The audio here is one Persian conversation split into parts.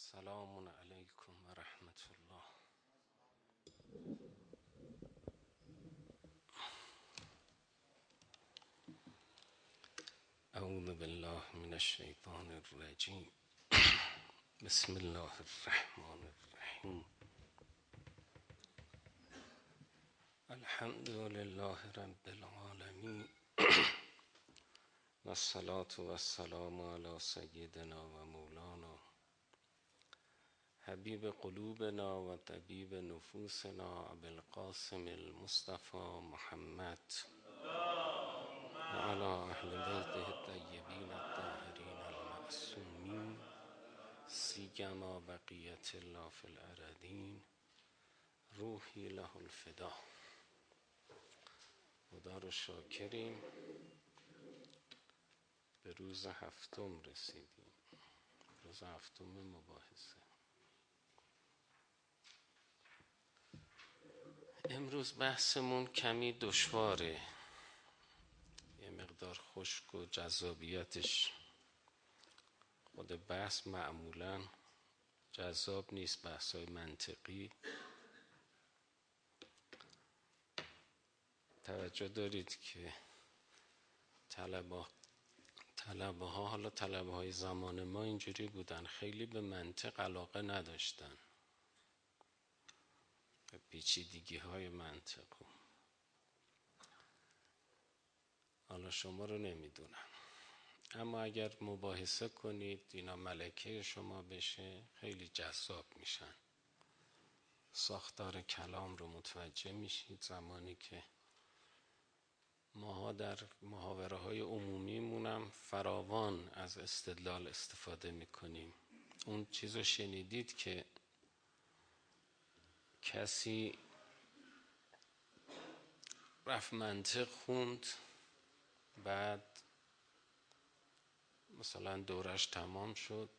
سلام علیکم و رحمت الله. اعوذ بالله من الشیطان الرجیم. بسم الله الرحمن الرحیم. الحمد لله رب العالمین و الصلاة و السلام علی سیدنا و مولانا حبیب قلوبنا و طبیب نفوسنا ابوالقاسم المصطفى محمد و علی اهل بیته الطیبین الطاهرین المعصومین سیما بقیت الله فی الارضین روحی له الفدا. خدا رو شاکریم، به روز هفتم رسیدیم، روز هفتم مباحثه. امروز بحثمون کمی دشواره، یه مقدار خشک و جذابیتش، خود بحث معمولاً جذاب نیست، بحث‌های منطقی. توجه دارید که طلبه ها، حالا طلبه های زمان ما اینجوری بودن، خیلی به منطق علاقه نداشتن، به پیچیدگی های منطق. حالا شما رو نمیدونم، اما اگر مباحثه کنید اینا ملکه شما بشه خیلی جذاب میشن، ساختار کلام رو متوجه میشید. زمانی که ماها در محاوره های عمومیمونم فراوان از استدلال استفاده میکنیم. اون چیزو شنیدید که کسی رفت منطق خوند، بعد مثلا دورش تمام شد،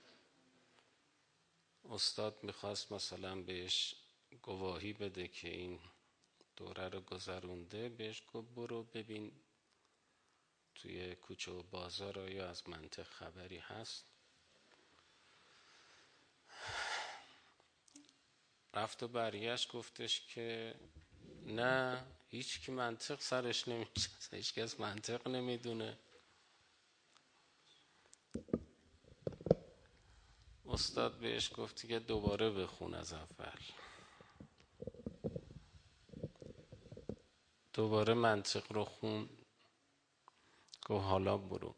استاد میخواست مثلا بهش گواهی بده که این دوره رو گذرونده، بهش گفت برو ببین توی کوچه و بازار آیا از منطق خبری هست. رفت و برگشت گفتش که نه، هیچ کی منطق سرش نمیشه، هیچ کس منطق نمیدونه. استاد بهش گفتی که دوباره بخون از اول. دوباره منطق رو خون، گفت حالا برو.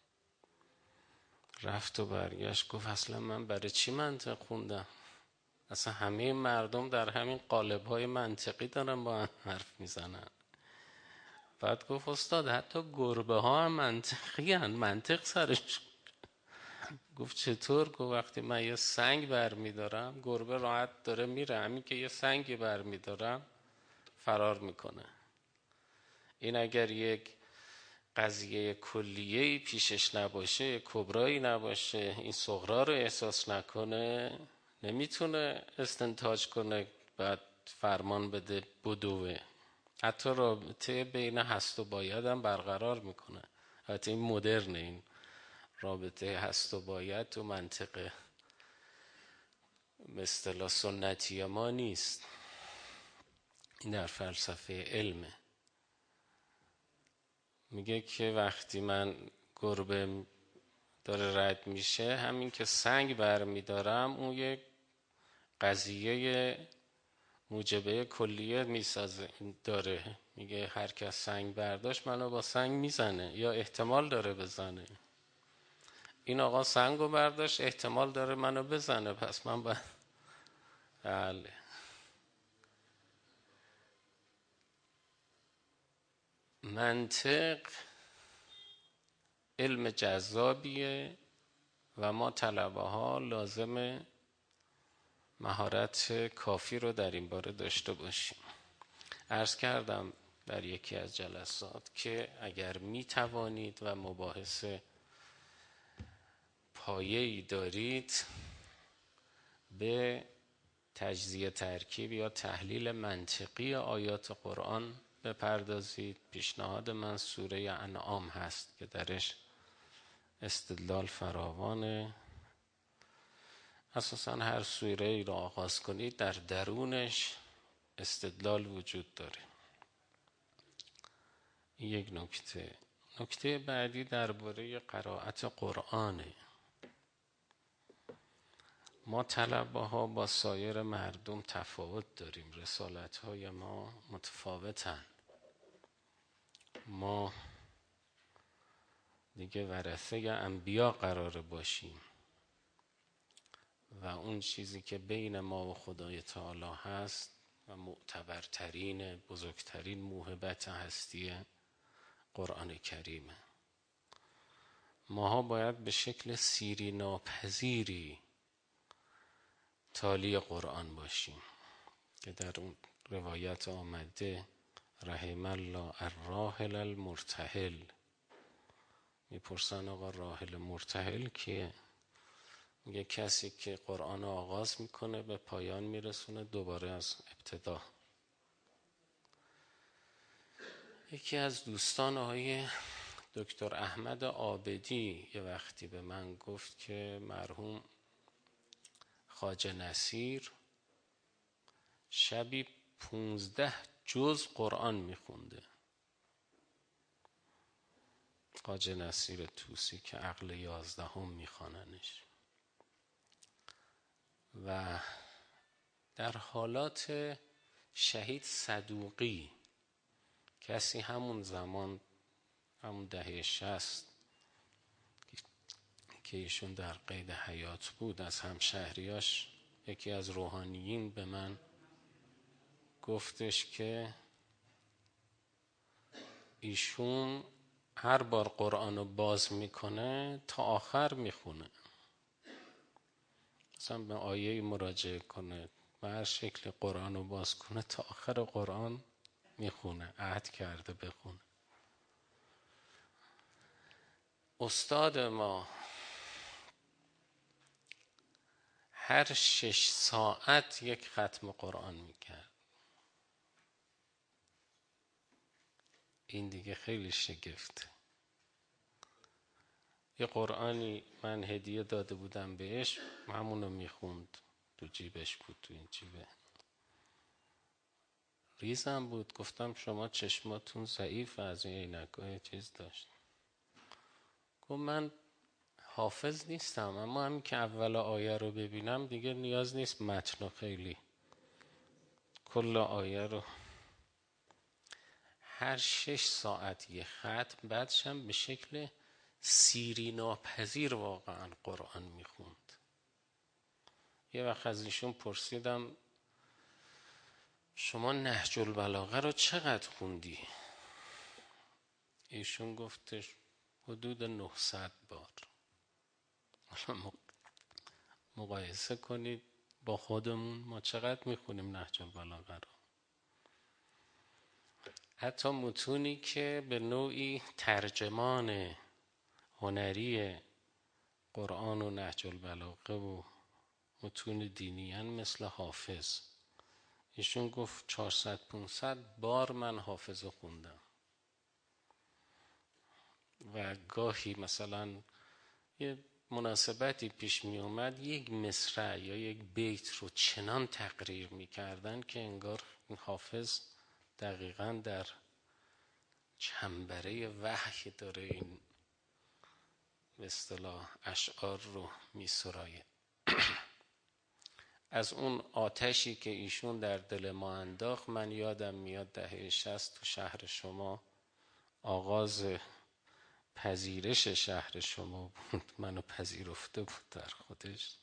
رفت و برگشت گفت اصلا من برای چی منطق خوندم؟ اصلا همه مردم در همین قالب‌های منطقی دارن با هم حرف میزنن. بعد گفت استاد حتی گربه ها هم منطقی هن، منطق سرش. گفت چطور؟ گفت وقتی من یه سنگ برمیدارم گربه راحت داره میره، همین که یه سنگی برمیدارم فرار میکنه. این اگر یک قضیه کلیه‌ای پیشش نباشه، کبرایی نباشه، این صغرا رو احساس نکنه، نمیتونه استنتاج کنه بعد فرمان بده بدوه. حتی رابطه بین هست و باید هم برقرار میکنه. حتی این مدرنه، این رابطه هست و باید تو منطقه به اصطلاح سنتی ما نیست، این در فلسفه علمه. میگه که وقتی من گربه داره رد میشه، همین که سنگ برمیدارم اون یک قضیه موجبه کلیه میسازه داره. میگه هر کس سنگ برداشت منو با سنگ میزنه یا احتمال داره بزنه. این آقا سنگو برداشت، احتمال داره منو بزنه، پس من باید بله. منطق علم جذابیه و ما طلبه ها لازمه مهارت کافی رو در این باره داشته باشیم. عرض کردم در یکی از جلسات که اگر می توانید و مباحث پایه‌ای دارید، به تجزیه ترکیب یا تحلیل منطقی آیات قرآن بپردازید. پیشنهاد من سوره انعام هست که درش استدلال فراوانه. اساسا هر سوره ای را آغاز کنید در درونش استدلال وجود داره. این یک نکته. نکته بعدی درباره قرائت قرآنه. ما طلبه ها با سایر مردم تفاوت داریم. رسالت های ما متفاوتن. ما دیگه ورثه انبیا قراره باشیم و اون چیزی که بین ما و خدای تعالی هست و معتبرترین بزرگترین موهبت هستی قرآن کریمه. ماها باید به شکل سیری ناپذیری تالی قرآن باشیم که در اون روایت آمده رحم الله الراحل المرتحل. میپرسن آقا راحل مرتحل کیه؟ میگه کسی که قرآن آغاز میکنه به پایان میرسونه دوباره از ابتدا. یکی از دوستان آقای دکتر احمد عابدی یه وقتی به من گفت که مرحوم خواجه نصیر شبی 15 جز قرآن میخونده. خواجه نصیر طوسی که عقل 11 میخواننش. و در حالات شهید صدوقی، کسی همون زمان همون دهه 60 که ایشون در قید حیات بود، از همشهریاش یکی از روحانیین به من گفتش که ایشون هر بار قرآن رو باز میکنه تا آخر میخونه. مثلا به آیه مراجعه کنه و هر شکل قرآن رو باز کنه تا آخر قرآن میخونه. عهد کرده بخونه. استاد ما هر 6 ساعت یک ختم قرآن میکرد. این دیگه خیلی شگفته. یه قرآنی من هدیه داده بودم بهش، همونو میخوند. تو جیبش بود، تو این جیبه ریزم بود. گفتم شما چشماتون ضعیف، از این عینک‌های چیز داشت. گفت من حافظ نیستم، اما همین که اول آیه رو ببینم دیگه نیاز نیست متن خیلی کل آیه رو. هر 6 ساعت یه ختم، بعدش هم به شکل سیری ناپذیر واقعا قرآن میخوند. یه وقت از ایشون پرسیدم شما نهج البلاغه رو چقدر خوندی؟ ایشون گفتش حدود 900 بار. مقایسه کنید با خودمون، ما چقدر میخونیم نهج البلاغه رو. حتی متونی که به نوعی ترجمان هنری قرآن و نهج البلاغه و متون دینیان مثل حافظ، ایشون گفت 400-500 بار من حافظ رو خوندم. و گاهی مثلا یه مناسبتی پیش می اومد، یک مصرع یا یک بیت رو چنان تقریر می کردن که انگار حافظ دقیقاً در چنبره وحی داره این به اصطلاح اشعار رو می سرایه. از اون آتشی که ایشون در دل ما انداخت، من یادم میاد دهه 60 تو شهر شما آغاز پذیرش شهر شما بود. منو پذیرفته بود در خودش.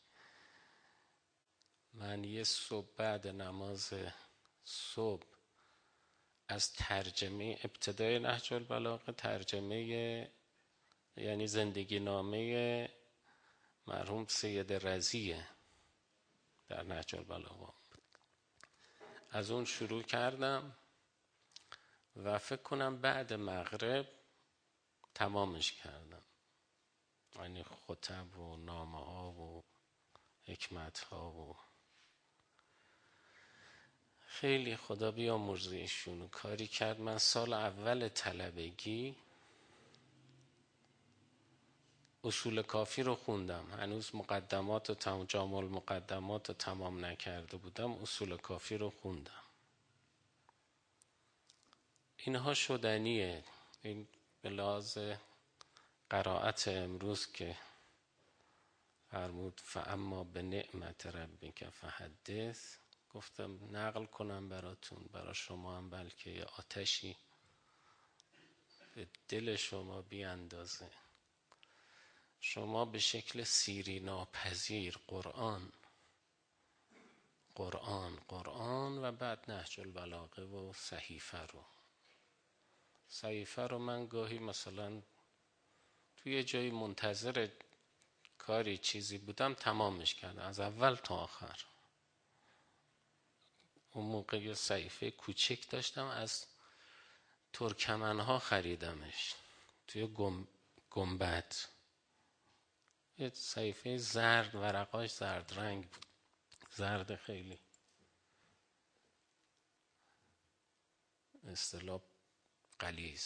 من یه صبح بعد نماز صبح از ترجمه ابتدای نهج البلاغه، ترجمه یعنی زندگی نامه مرحوم سید رضیه در نهج البلاغه، از اون شروع کردم و فکر کنم بعد مغرب تمامش کردم. یعنی خطب و نامه ها و حکمت ها و خیلی خدا بیامرزه ایشونو کاری کرد. من سال اول طلبگی اصول کافی رو خوندم، هنوز مقدمات و جامع المقدمات رو تمام نکرده بودم، اصول کافی رو خوندم. اینها شدنیه. این به لحاظ قرائت امروز که فرمود فاما به نعمت ربک فحدث، گفتم نقل کنم براتون، برای شما هم بلکه یه آتشی به دل شما بیاندازه. شما به شکل سیری ناپذیر قرآن و بعد نهج البلاغه و صحیفه رو من گاهی مثلا توی جایی منتظر کاری چیزی بودم تمامش کردم از اول تا آخر. اون موقع یه صحیفه کوچک داشتم، از ترکمنها خریدمش توی گنبد، یه صحیفه زرد، ورقاش زرد رنگ بود، زرد خیلی اصطلاح غلیظ.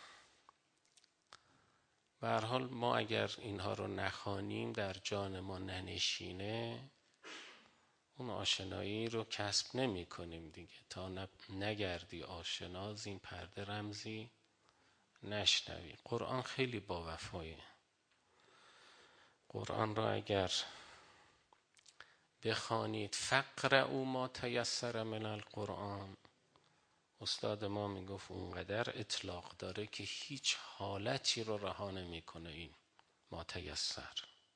به هر حال ما اگر اینها رو نخوانیم، در جان ما ننشینه، اون آشنایی رو کسب نمی کنیم دیگه. تا نگردی آشنا از این پرده رمزی نشنوی. قرآن خیلی با وفایه. قرآن را اگر بخوانید فقرؤا ما تیسر من القرآن، استاد ما میگفت اونقدر اطلاق داره که هیچ حالتی رو رها نمیکنه. این ما تیسر،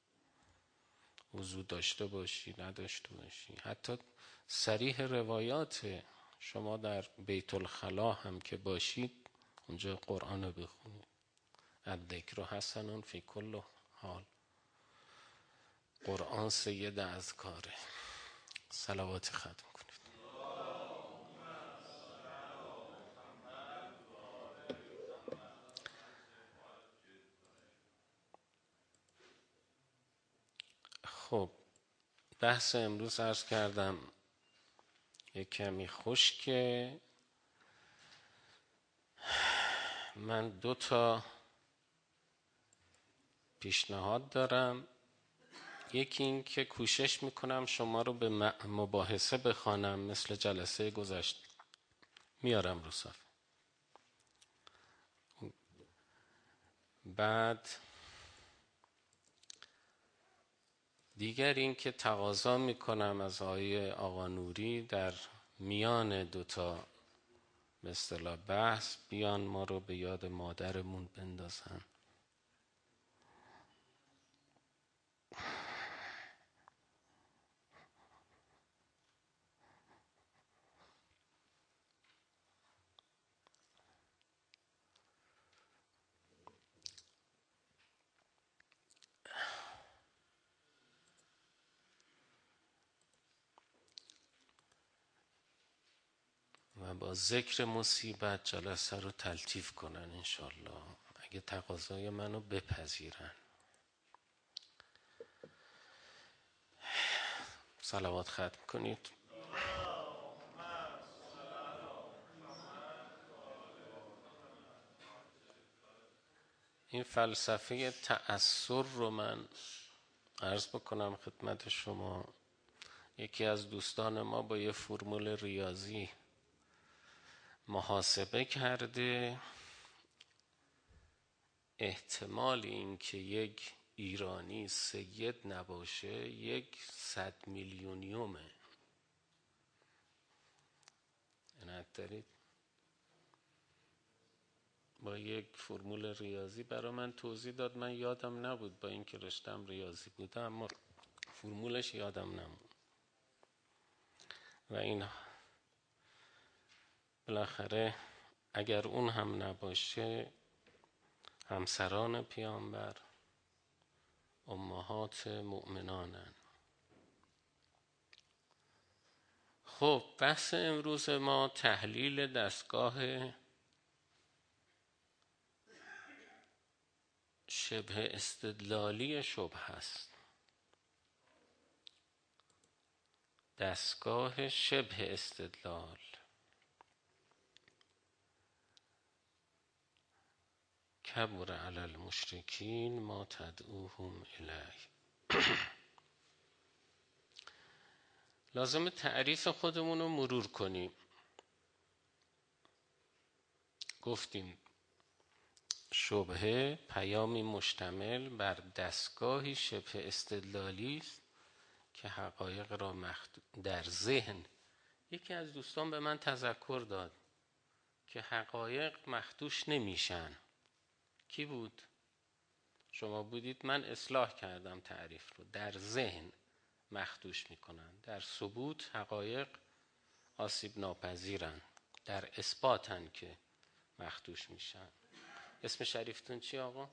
وضو داشته باشی نداشته باشی، حتی صریح روایات شما در بیت الخلا هم که باشید اونجا قرآن رو بخونید. الذکر حسن فی کل حال. قرآن سید اذکاره. صلوات ختم کنید. خب بحث امروز عرض کردم یک کمی خشکه. من 2 تا پیشنهاد دارم. یکی این که کوشش میکنم شما رو به مباحثه بخوانم مثل جلسه گذشته، میارم رو صفحه. بعد دیگر این که تقاضا میکنم از آقا نوری در میان 2 تا به اصطلاح بحث بیان ما رو به یاد مادرمون بندازن. و با ذکر مصیبت جلسه رو تلطیف کنن انشالله، اگه تقاضای منو بپذیرن. صلوات ختم کنید. این فلسفه تأثر رو من عرض بکنم خدمت شما. یکی از دوستان ما با یه فرمول ریاضی محاسبه کرده احتمال این که یک ایرانی سید نباشه 100 میلیونیومه. اینت دارید؟ با یک فرمول ریاضی برای من توضیح داد، من یادم نبود با اینکه رشتم ریاضی بوده، اما فرمولش یادم نبود. و این بالاخره اگر اون هم نباشه، همسران پیامبر امهات مؤمنانن. خب بحث امروز ما تحلیل دستگاه شبه استدلالی شبهه است. دستگاه شبه استدلال کبر علی المشرکین ما تدعوهم الیه. لازم تعریف خودمون رو مرور کنیم. گفتیم شبهه پیامی مشتمل بر دستگاهی شبه استدلالی است که حقایق را در ذهن. یکی از دوستان به من تذکر داد که حقایق مخدوش نمیشن. کی بود؟ شما بودید. من اصلاح کردم تعریف رو. در ذهن مخدوش میکنن، در ثبوت حقایق آسیب ناپذیرن، در اثباتن که مخدوش میشن. اسم شریفتون چی آقا؟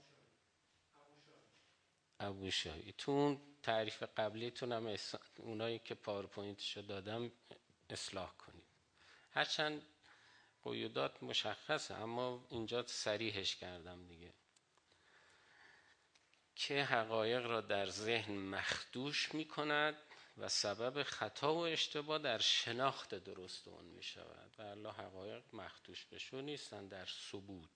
ابوشاهی. تو اون تعریف قبلیتون هم اونایی که پاورپوینتشو دادم اصلاح کنید. هرچند قیودات مشخصه اما اینجا صریحش کردم دیگه، که حقایق را در ذهن مخدوش می کند و سبب خطا و اشتباه در شناخت درست اون می شود. و الله حقایق مخدوش بشو نیستن، در ثبوت.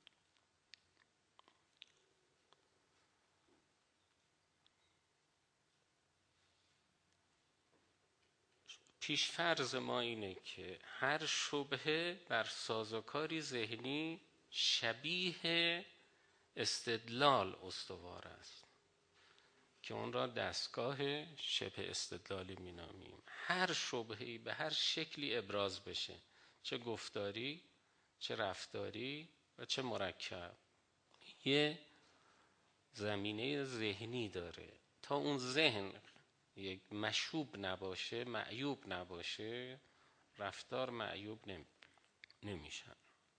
پیشفرض ما اینه که هر شبهه بر سازوکاری ذهنی شبیه استدلال استوار است که اون را دستگاه شبه استدلالی می نامیم. هر شبهه‌ای به هر شکلی ابراز بشه، چه گفتاری، چه رفتاری و چه مرکب، یه زمینه ذهنی داره. تا اون ذهن یک مشوب نباشه، معیوب نباشه، رفتار معیوب نمیشن.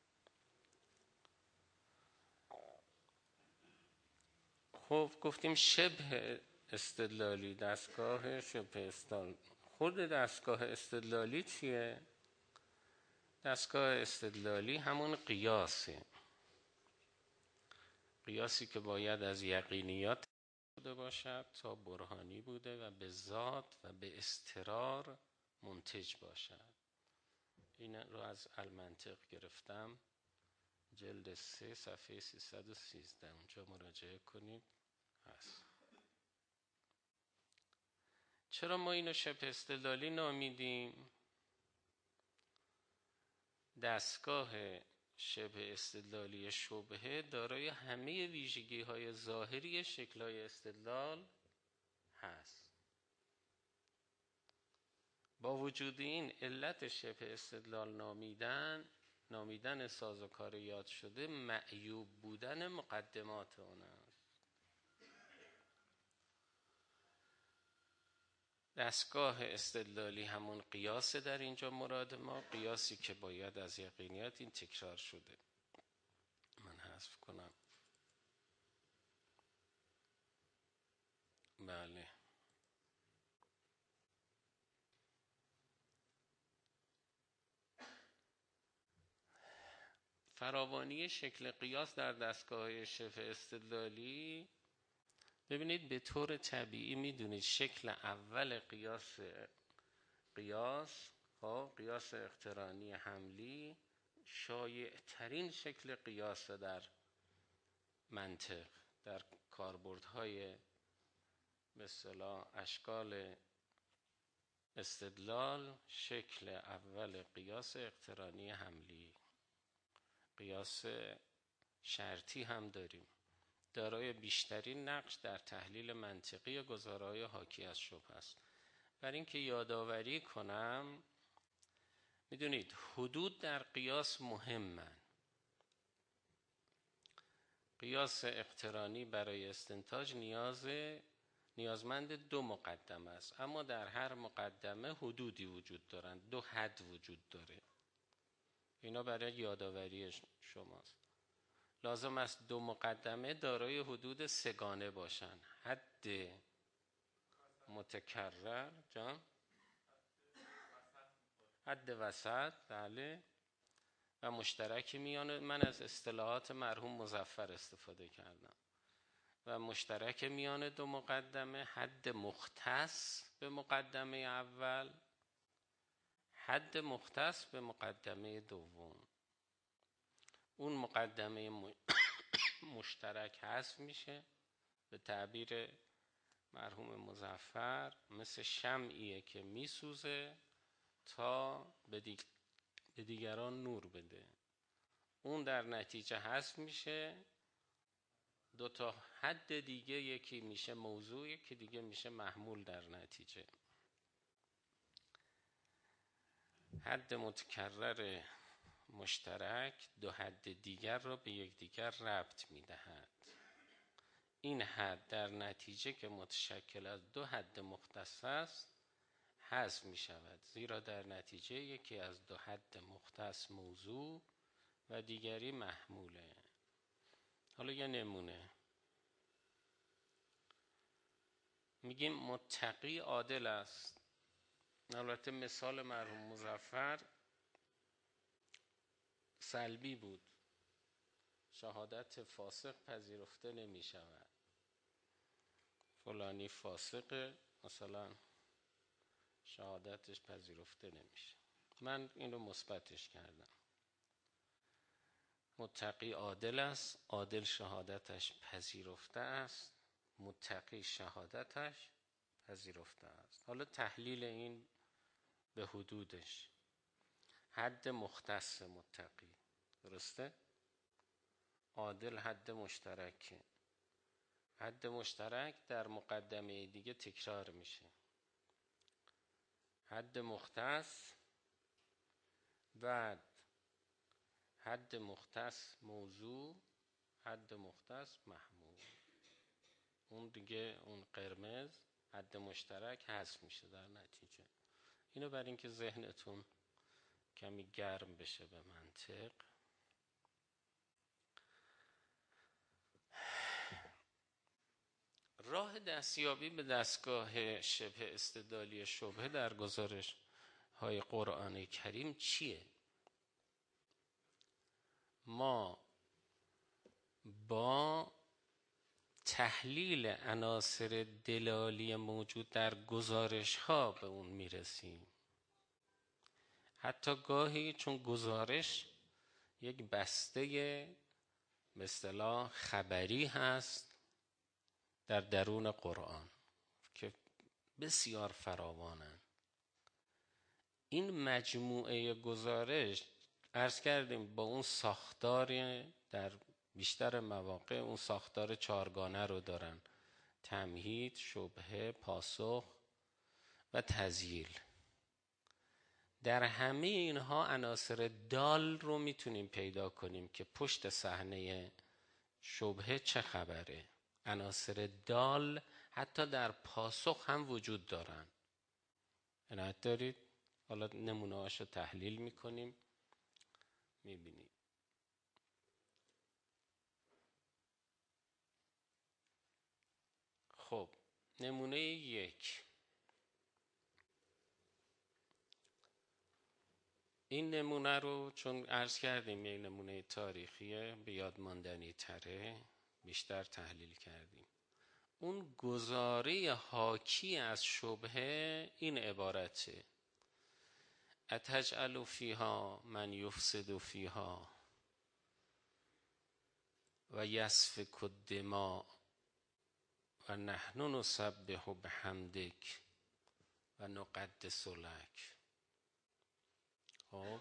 خب گفتیم شبه استدلالی، دستگاه شبه استدلالی. خود دستگاه استدلالی چیه؟ دستگاه استدلالی همون قیاسه. قیاسی که باید از یقینیات بوده باشد تا برهانی بوده و به ذات و به استقرار منتج باشد. این رو از المنطق گرفتم، جلد 3 صفحه 313. اونجا مراجعه کنید هست. چرا ما اینو شبه استدلالی نامیدیم؟ دستگاه شبه استدلالی شبهه دارای همه ویژگی های ظاهری شکل های استدلال هست. با وجود این علت شبه استدلال نامیدن سازوکار یاد شده معیوب بودن مقدمات اون است. دستگاه استدلالی همون قیاسه. در اینجا مراد ما قیاسی که باید از یقینیات. این تکرار شده، من حذف کنم. بله. فراوانی شکل قیاس در دستگاه شبه استدلالی. ببینید به طور طبیعی میدونید شکل اول قیاس اقترانی حملی شایع ترین شکل قیاس در منطق. در کاربردهای به اصطلاح اشکال استدلال، شکل اول قیاس اقترانی حملی. قیاس شرطی هم داریم، دارای بیشترین نقش در تحلیل منطقی گزاره‌های حاکی از شبهه است. برای اینکه یادآوری کنم، میدونید حدود در قیاس مهمن. قیاس اقترانی برای استنتاج نیازمند 2 مقدمه است، اما در هر مقدمه حدودی وجود دارند، 2 حد وجود داره. اینا برای یادآوری شماست. لازم است 2 مقدمه دارای حدود 3 گانه باشن. حد متکرر، حد وسط، بله، و مشترک میان. من از اصطلاحات مرحوم مظفر استفاده کردم. و مشترک میان 2 مقدمه، حد مختص به مقدمه اول، حد مختص به مقدمه دوم. اون مقدمه مشترک حذف میشه. به تعبیر مرحوم مظفر مثل شمعیه که میسوزه تا به دیگران نور بده. اون در نتیجه حذف میشه. دو تا حد دیگه، یکی میشه موضوع، یکی دیگه میشه محمول در نتیجه. حد متکرر مشترک دو حد دیگر را به یکدیگر ربط میدهد. این حد در نتیجه که متشکل از دو حد مختص است حذف می شود، زیرا در نتیجه یکی از دو حد مختص موضوع و دیگری محموله. حالا یه نمونه میگیم متقی عادل است. البته مثال مرحوم مظفر سلبی بود. شهادت فاسق پذیرفته نمی شود. فلانی فاسقه، مثلا شهادتش پذیرفته نمیشه. من اینو مثبتش کردم. متقی عادل است، عادل شهادتش پذیرفته است، متقی شهادتش پذیرفته است. حالا تحلیل این به حدودش. حد مختص متقی، درسته؟ عادل حد مشترکه. حد مشترک در مقدمه دیگه تکرار میشه. حد مختص، بعد حد مختص موضوع، حد مختص محمول. اون دیگه، اون قرمز حد مشترک حذف میشه در نتیجه. اینو برای اینکه ذهنتون کمی گرم بشه به منطق. راه دستیابی به دستگاه شبه استدلالی شبهه در گزارش های قرآن کریم چیه؟ ما با تحلیل عناصر دلالی موجود در گزارش ها به اون میرسیم. حتی گاهی چون گزارش یک بسته به اصطلاح خبری هست در درون قرآن که بسیار فراوانند. این مجموعه گزارش عرض کردیم با اون ساختار، در بیشتر مواقع اون ساختار چارگانه رو دارن: تمهید، شبهه، پاسخ و تذییل. در همه اینها عناصر دال رو میتونیم پیدا کنیم که پشت صحنه شبهه چه خبره. عناصر دال حتی در پاسخ هم وجود دارن. عنایت دارید؟ حالا نمونه هاشو تحلیل میکنیم، میبینید. خب نمونه یک. این نمونه رو چون عرض کردیم یک نمونه تاریخیه، به یاد ماندنی تره، بیشتر تحلیل کردیم. اون گزاره حاکی از شبهه این عبارته: اتجعل فیها من یفسد فیها و یسفک الدماء و نحن نسبح بحمدک و نقدس لک. خب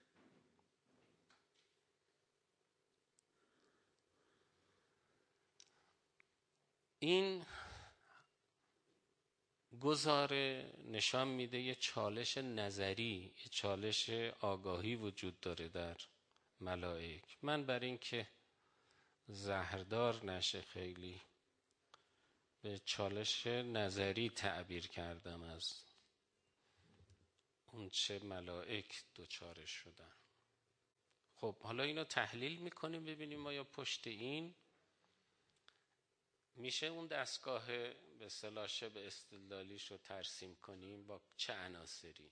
این گزاره نشان میده یه چالش نظری، یه چالش آگاهی وجود داره در ملائک. من برای اینکه زهردار نشه خیلی به چالش نظری تعبیر کردم از اون چه ملائک دوچارش شدن. خب حالا اینو تحلیل میکنیم ببینیم ما یا پشت این میشه اون دستگاه به اصطلاح شبه استدلالیش رو ترسیم کنیم با چه عناصری.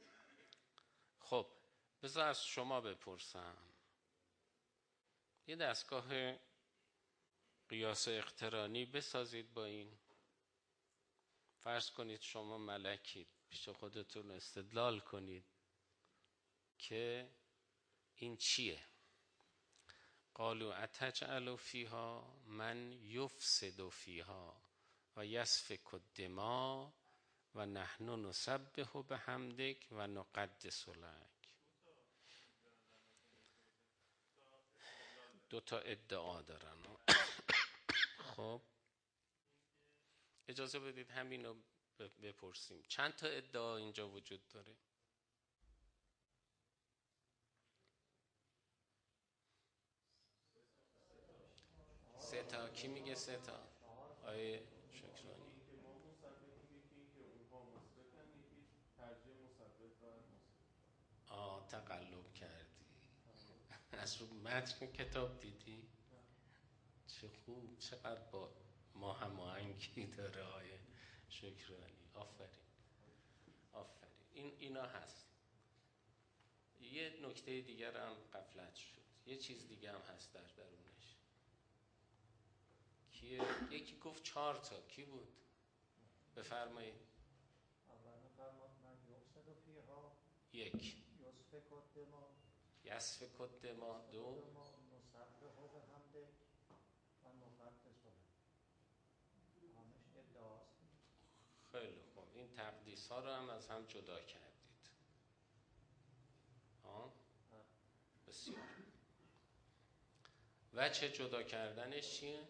خب بذار از شما بپرسم، یه دستگاه قیاس اقترانی بسازید با این. فرض کنید شما ملکید، پیش خودتون استدلال کنید که این چیه. قالوا اتجعل فیها من یفسد فیها و یسفک الدماء و نحن نسبح بحمدک و نقدس لک. دو تا ادعا دارن. خب اجازه بدید همینو بپرسیم. چند تا ادعا اینجا وجود داره؟ سه تا. کی میگه سه تا؟ آیه شکرانی. تقلب کردی از رو متن کتاب دیدی؟ چه خوب، چقدر با ما هماهنگی داره آیه شکرانی. آفرین آفرین. اینا هست. یه نکته دیگر هم غفلت شد. یه چیز دیگه هم هست در درونش. کیه؟ یکی گفت 4 تا. کی بود؟ بفرمایید. اول فرمود من یفسد فیها. یک. یسفک الدماء. 2. نسبح بحمدک و نقدس لک. همش ادعاست. خیلی خوب. این تقدیس ها رو هم از هم جدا کردید. بسیار. وجه جدا کردنش چیه؟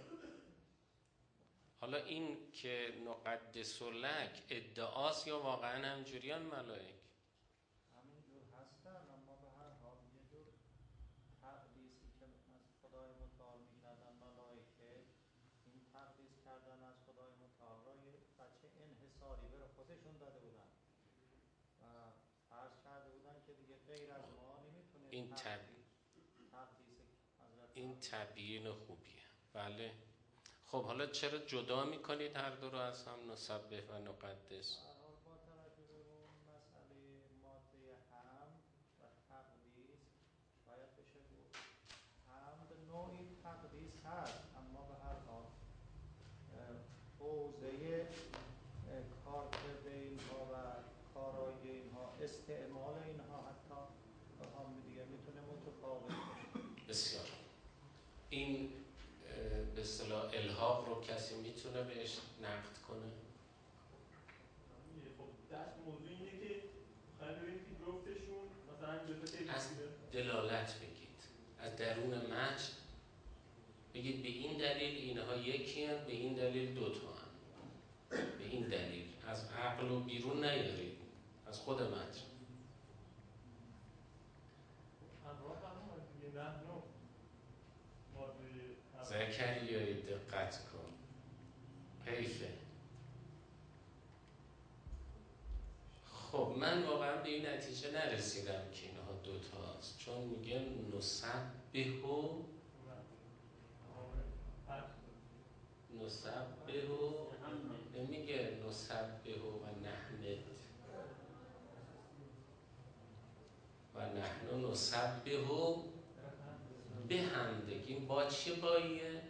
حالا این که نقدس لک ادعاست یا واقعا هم جوریان ملائک؟ همینجور هستن، اما به هر حال یه جور تقدیسی که از خدای متعال میکردن ملائکه، این تقدیس کردن از خدای متعال را یه بچه انحصاری به خودشون داده بودن و فرض کرده بودن که دیگه غیر از ما نمیتونه این تبیین خوبیه. بله. خب حالا چرا جدا میکنید هر دو رو از هم؟ نسبح و نقدس. با توجه به اون مسئله ماده حمد و تقدیس باید بشه بود حمد نوعی تقدیس هست، اما به هر حال حوزه کارکرد اینها و کارایی اینها، استعمال اینها حتی با هم دیگه میتونه متفاوت باشه. بسیار. این به اصطلاح الحاق رو کسی میتونه بهش نقد کنه؟ خب دست موضوع اینه که خواهیم ببینید که جفتشون مثلا از دلالت بگید، از درون متن بگید به این دلیل اینها یکی هست، به این دلیل 2 تا هست. به این دلیل از عقل و بیرون نیارید، از خود متن. زکریای دقت کن. حیفه. خب من واقعا به این نتیجه نرسیدم که اینها 2 تا هست، چون میگه نسبح و نمیگه نسبح و نحمد و نحن نسبح بحمدک. این با چه باییه؟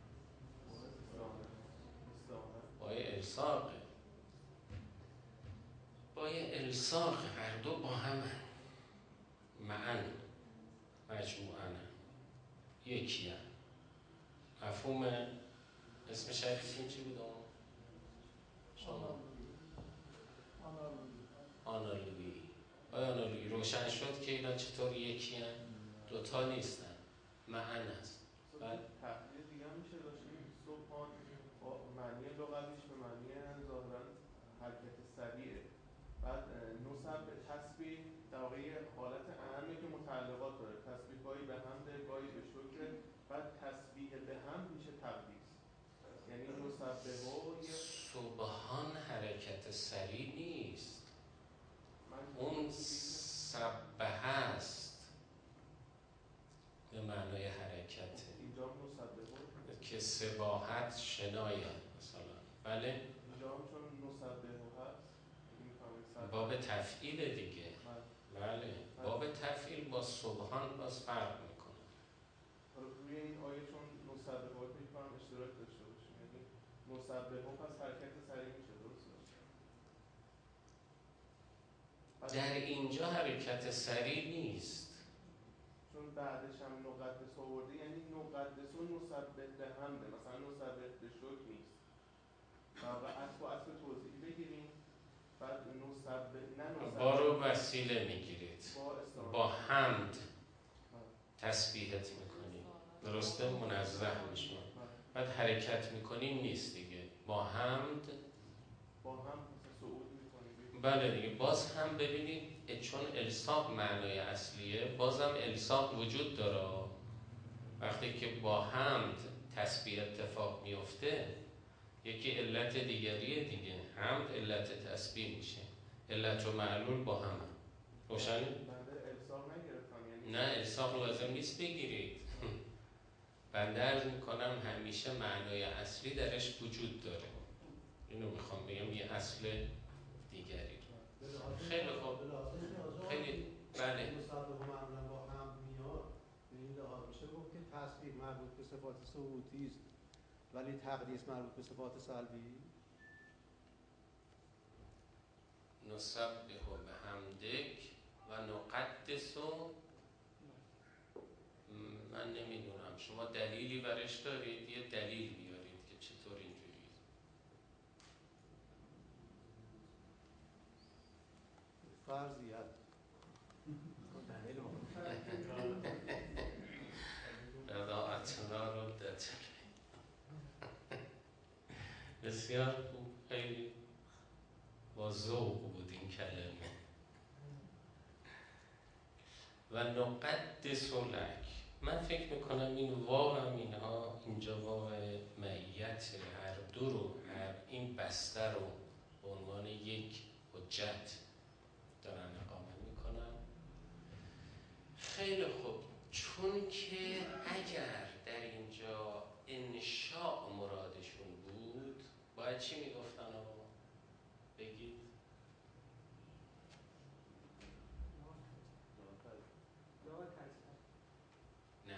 بای الساقه. بای الساقه. هر دو با همه معن مجموعن یکی هم. مفهوم اسم شریفین چی بود؟ آنالوگی. آنالوگی روشن شد که اینا چطور یکی هم؟ 2 تا نیستن، معن هست. تحلیل دیگه هم میشه داشتیم سبحان با معنی لغویش به معنی ظاهرا حرکت سریعه. بعد نسب تسبیح در واقع حالت اهمی که متعلقات داره. تسبیح گاهی به حمد، گاهی به شکر. بعد تسبیح به حمد میشه تقدیس. یعنی نسبح و سبحان حرکت سریع نیست، اون سبح هست به معنای حرکت اینجا نسبح که سباحت شناید مثلا. بله اینجا هم چون نسبح هست باب تفعیل دیگه. بله باب تفعیل با سبحان باز فرق میکنه. روی این آیه چون نسبح میکنم اشتراک داشته باشیم، یعنی نسبح پس حرکت سریع میشه. درست در اینجا حرکت سریع نیست، چون بعدش هم نقدس آورده، یعنی نقدس و نسبح به حمده، مثلا نسبح به شکر نیست. و اسب و اسب توضیح بگیریم، بعد نسبح با رو وسیله میگیرید، با حمد تسبیحت میکنیم، درسته؟ منزه میشون. بعد حرکت میکنیم نیست دیگه، با حمد صعود میکنیم. بله دیگه. باز هم ببینید چون الصاق معنای اصلیه، بازم الصاق وجود داره. وقتی که با حمد تسبیح اتفاق میفته، یکی علت دیگریه دیگه. حمد علت تسبیح میشه، علت و معلول با هم. روشنه؟ بنده الصاق نگرفتم، یعنی نه الصاق لازم نیست بگیرید. بنده عرض میکنم همیشه معنای اصلی درش وجود داره. اینو میخوام بگم، یه اصل دیگری. خیلی خوب. خیلی بله. مصدق معمولا با هم میاد، به این لحاظ میشه گفت که تسبیح مربوط به صفات ثبوتی است ولی تقدیس مربوط به صفات سلبی. نسبح به حمدک و نقدس، من نمیدونم شما دلیلی برش دارید؟ یه دلیل بیارید که چطور اینجوری. فرضیت بداعتنا ردت. بسیار خوب، خیلی با ذوق بود این کلمه. و نقدس لک، من فکر میکنم این واو هم اینها اینجا واو معیت، هر دو رو، هر این بسته رو به عنوان یک حجت دارن اقامه میکنن. خیلی خوب، چون که اگر در اینجا انشاء مرادشون بود باید چی میگفتن آقا؟ بگید. نه،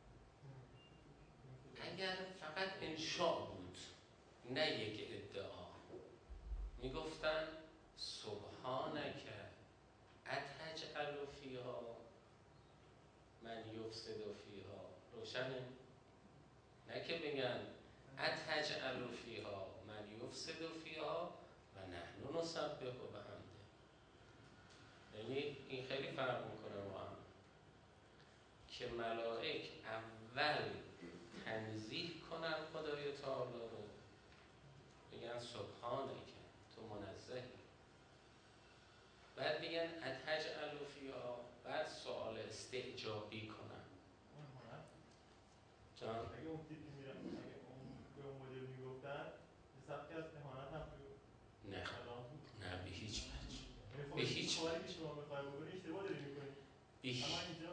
اگر فقط انشاء بود نه یک ادعا، میگفتن سبحانک اتجعل فیها من یفسد فیها. روشنه؟ نه که بگن اتجعل فیها من یفسد فیها و نحن نسبح بحمده. یعنی این خیلی فرق میکنه با هم، که ملائک اول تنزیه کنن خدای تعالی رو، بگن سبحانک تو منزهی، بعد بگن اتجعل فیها، بعد سوال استعجابی کنن. جان؟ اگه اون تیپی میرن، اگه اون به اون مدل میگفتن سبکی از اهانت هم نه نه، به هیچ وجه. به هیچ وجه که شما میخواید بکنی اشتباه داری میکنی.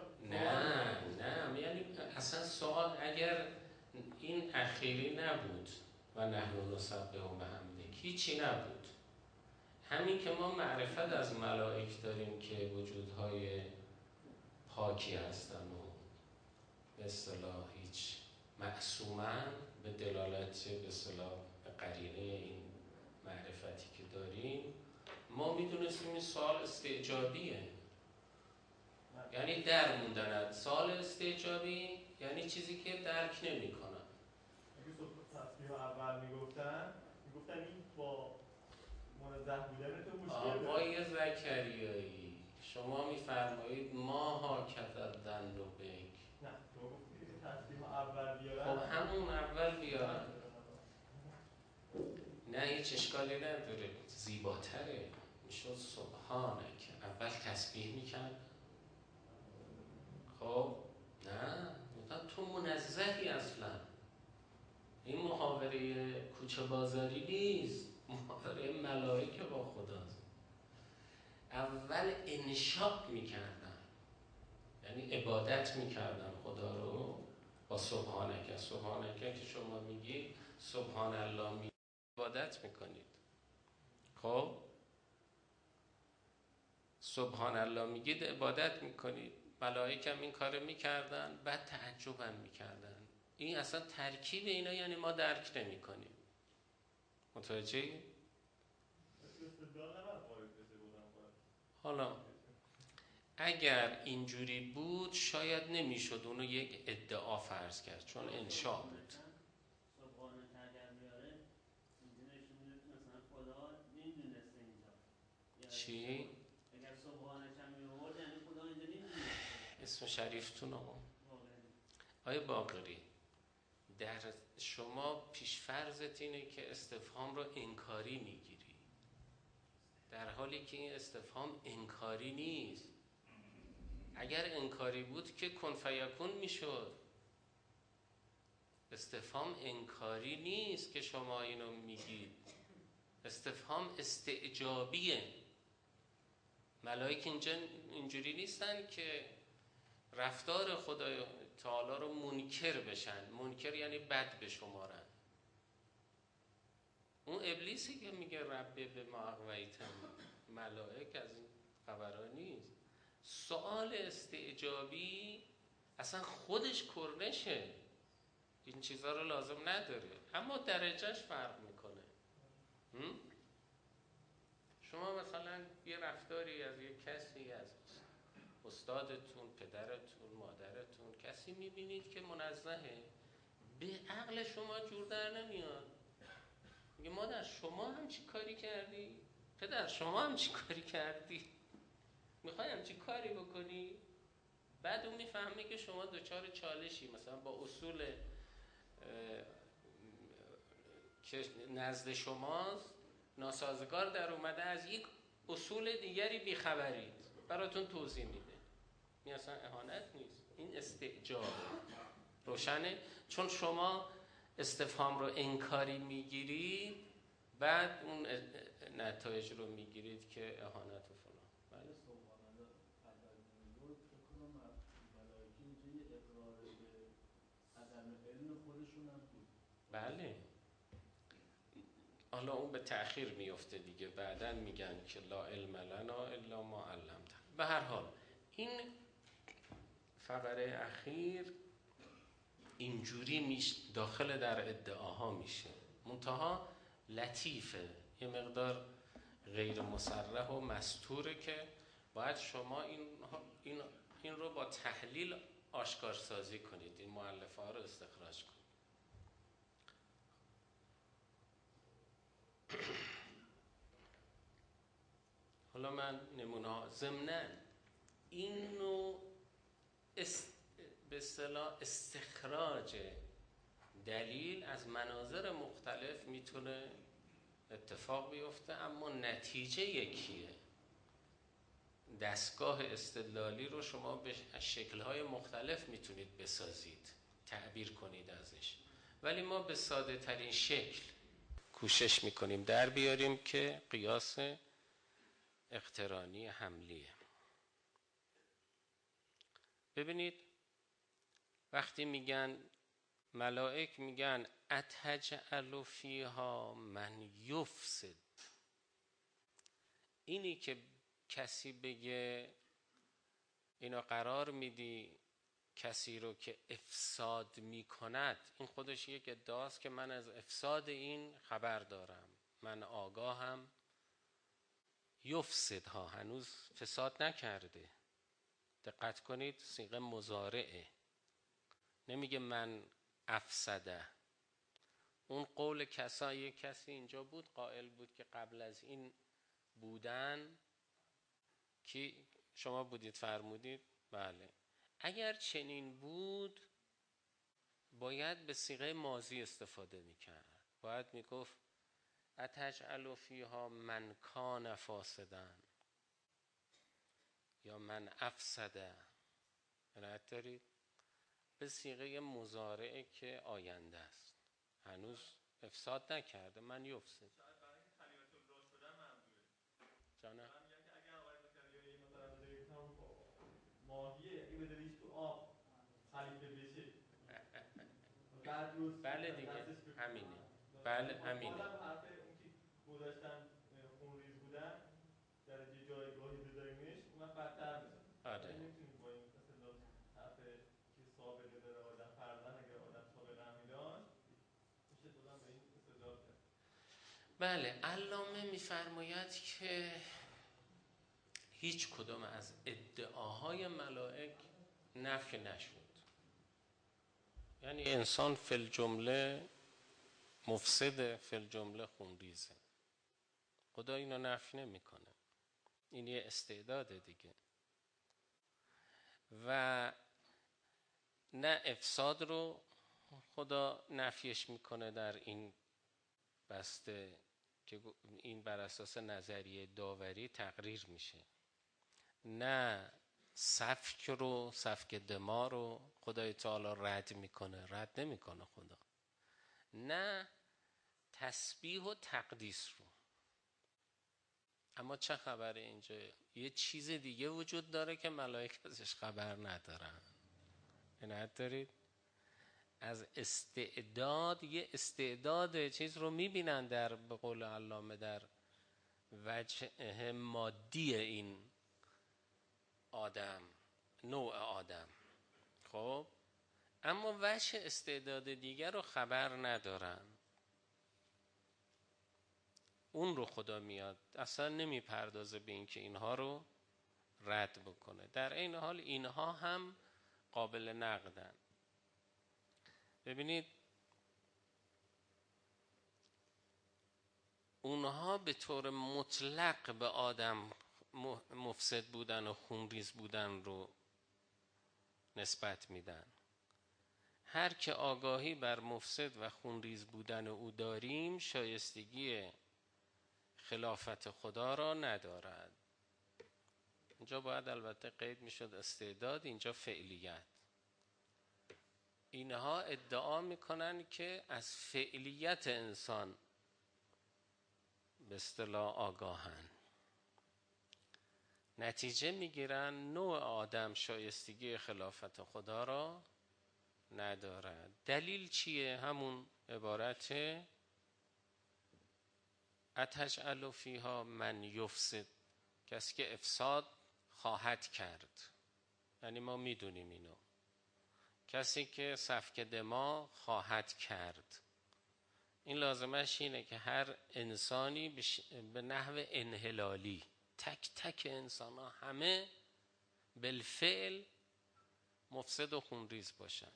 نه یعنی اصلا سوال اگر این اخیری نبود و نحن نسبح بحمدک، هیچی نبود. همین که ما معرفت از ملائک داریم که وجودهای پاکی هستن و به اصطلاح هیچ معصومن، به دلالت به اصطلاح به قرینه این معرفتی که داریم، ما میدونستیم این سوال استعجابیه، یعنی در موندن. سوال استعجابی یعنی چیزی که درک نمی کنن. اگه تصمیح اول میگفتن این با منزه بودن تو مشکل آقای زکریایی شما میفرمایید ما ها کتردن رو بک. نه تو گفتی تصمیح اول بیارن. خب همون اول بیارن، نه هیچ اشکالی نداره، زیباتره، میشد سبحانک. اول تسبیح میکرد. خب نه، تو منزهی اصلا. این محاوره کوچه بازاری نیست، محاوره ملائکه با خداست. اول انشاء میکردن، یعنی عبادت میکردن خدا رو با سبحانک. سبحانک که شما میگید سبحان الله، می عبادت میکنید. خب سبحان الله میگید عبادت میکنید. ملائکه هم این کارو میکردن، بعد تعجبم میکردن. این اصلا ترکیب اینا یعنی ما درک نمیکنیم. متوجهی؟ حالا اگر اینجوری بود شاید نمیشد اونو یک ادعا فرض کرد، چون انشا بود. صبحانه اگر بیاره اینجا نشون میده مثلا خدا نمیدونسته اینجا. چی؟ اگر صبحانه هم میورد یعنی خدا اینجا نمیدونسته. اسم شریفتون آقا آیا باقری، در شما پیشفرضت اینه که استفهام رو انکاری میگیری، در حالی که این استفهام انکاری نیست. اگر انکاری بود که کن فیکون میشد. استفهام انکاری نیست که شما اینو میگید، استفهام استعجابیه. ملائک اینجا اینجوری نیستن که رفتار خدای تعالی رو منکر بشن. منکر یعنی بد بشمارن. اون ابلیسی که میگه رب به ما اغویتنی، ملائک از این خبرها نیست. سؤال استعجابی اصلا خودش کرنشه، این چیزها رو لازم نداره، اما درجهش فرق میکنه. شما مثلا یه رفتاری از یه کسی، از استادتون، پدرتون، مادرتون، کسی میبینید که منزهه، به عقل شما جور در نمیاد. میگه مادر شما هم چی کاری کردی؟ پدر شما هم چی کاری کردی؟ میخوای هم چی کاری بکنی؟ بعد اون میفهمه که شما دچار چالشی، مثلا با اصول که نزد شماست ناسازگار در اومده، از یک اصول دیگری بیخبرید، براتون توضیح میده. این اصلا اهانت نیست، این استعجابه. روشنه؟ چون شما استفهام رو انکاری میگیرید، بعد اون نتایج رو میگیرید که اهانت و فلان. بله بله. حالا اون به تأخیر میفته دیگه، بعدن میگن که لا علم لنا الا ما علمتنا. به هر حال این فقره اخیر اینجوری داخل در ادعاها میشه، منتها لطیفه، یه مقدار غیر مصرح و مستوره که باید شما این رو با تحلیل آشکارسازی کنید، این مؤلفه ها رو استخراج کنید. حالا من نمونه ها ضمناً اینو به اصطلاح استخراج دلیل از مناظر مختلف میتونه اتفاق بیفته، اما نتیجه یکیه. دستگاه استدلالی رو شما به شکل‌های مختلف میتونید بسازید، تعبیر کنید ازش، ولی ما به ساده ترین شکل کوشش میکنیم در بیاریم که قیاس اقترانی حملیه. ببینید وقتی میگن ملائک میگن اتجعل فیها من یفسد، اینی که کسی بگه اینو قرار میدی کسی رو که افساد میکند، این خودش یک ادعاست که من از افساد این خبر دارم، من آگاهم. یفسدها هنوز فساد نکرده، دقت کنید صیغه مضارعه، نمیگه من افسده. اون قول کسی اینجا بود قائل بود که قبل از این بودن، که شما بودید فرمودید بله، اگر چنین بود باید به صیغه ماضی استفاده میکرد، باید میگفت اتجعل فیها من کان فاسدا یا من افسده. عنایت دارید به صیغه مضارعه که آینده است، هنوز افساد نکرده، من یفسد. شاید برای اینکه کلمت الله شدن منظوره. جانم من میگم که اگر آقای زکریا مثلا بذارید ماهیه این بذاریش تو آب خلیفه بشه بعد روز بله دیگه همینه. بله همینه. بازم حرف اون که گذاشتن خونریز بودن درجه جایگاهی بذاریمش اون وقت بدتر میشه. آره نمیتونیم با این مثلا حرف که سابقه داره آدم فرضاً اگر آدم سابقه هم داشت میشه دادن به این استدلال کرد. بله علامه میفرماید که هیچ کدام از ادعاهای ملائک نفی نشد. یعنی انسان فی الجمله مفسد، فی الجمله خونریزه. خدا اینو نفی نمیکنه. این یه استعداده دیگه. و نه افساد رو خدا نفیش میکنه در این بسته که این بر اساس نظریه داوری تقریر میشه، نه سفک دماء رو خدای تعالی رد میکنه، رد نمیکنه خدا، نه تسبیح و تقدیس رو. اما چه خبره اینجا؟ یه چیز دیگه وجود داره که ملائکه ازش خبر ندارن. عنایت دارید؟ از استعداد، یه استعداد چیز رو میبینن در، به قول علامه، در وجه مادی این آدم، نوع آدم. خب اما وجه استعداد دیگر رو خبر ندارن. اون رو خدا میاد اصلا نمیپردازه به این که اینها رو رد بکنه. در این حال اینها هم قابل نقدن. ببینید اونها به طور مطلق به آدم مفسد بودن و خونریز بودن رو نسبت میدن. هر که آگاهی بر مفسد و خونریز بودن او داریم شایستگی خلافت خدا را ندارد. اینجا باید البته قید میشد استعداد، اینجا فعلیت. اینها ادعا میکنن که از فعلیت انسان به اصطلاح آگاهن. نتیجه میگیرن نوع آدم شایستگی خلافت خدا را ندارد. دلیل چیه؟ همون عبارت اتجعل فیها من یفسد، کسی که افساد خواهد کرد. یعنی ما میدونیم اینو، کسی که سفک دماء خواهد کرد. این لازمش اینه که هر انسانی به نحو انحلالی، تک تک انسان ها همه بالفعل مفسد و خونریز باشن.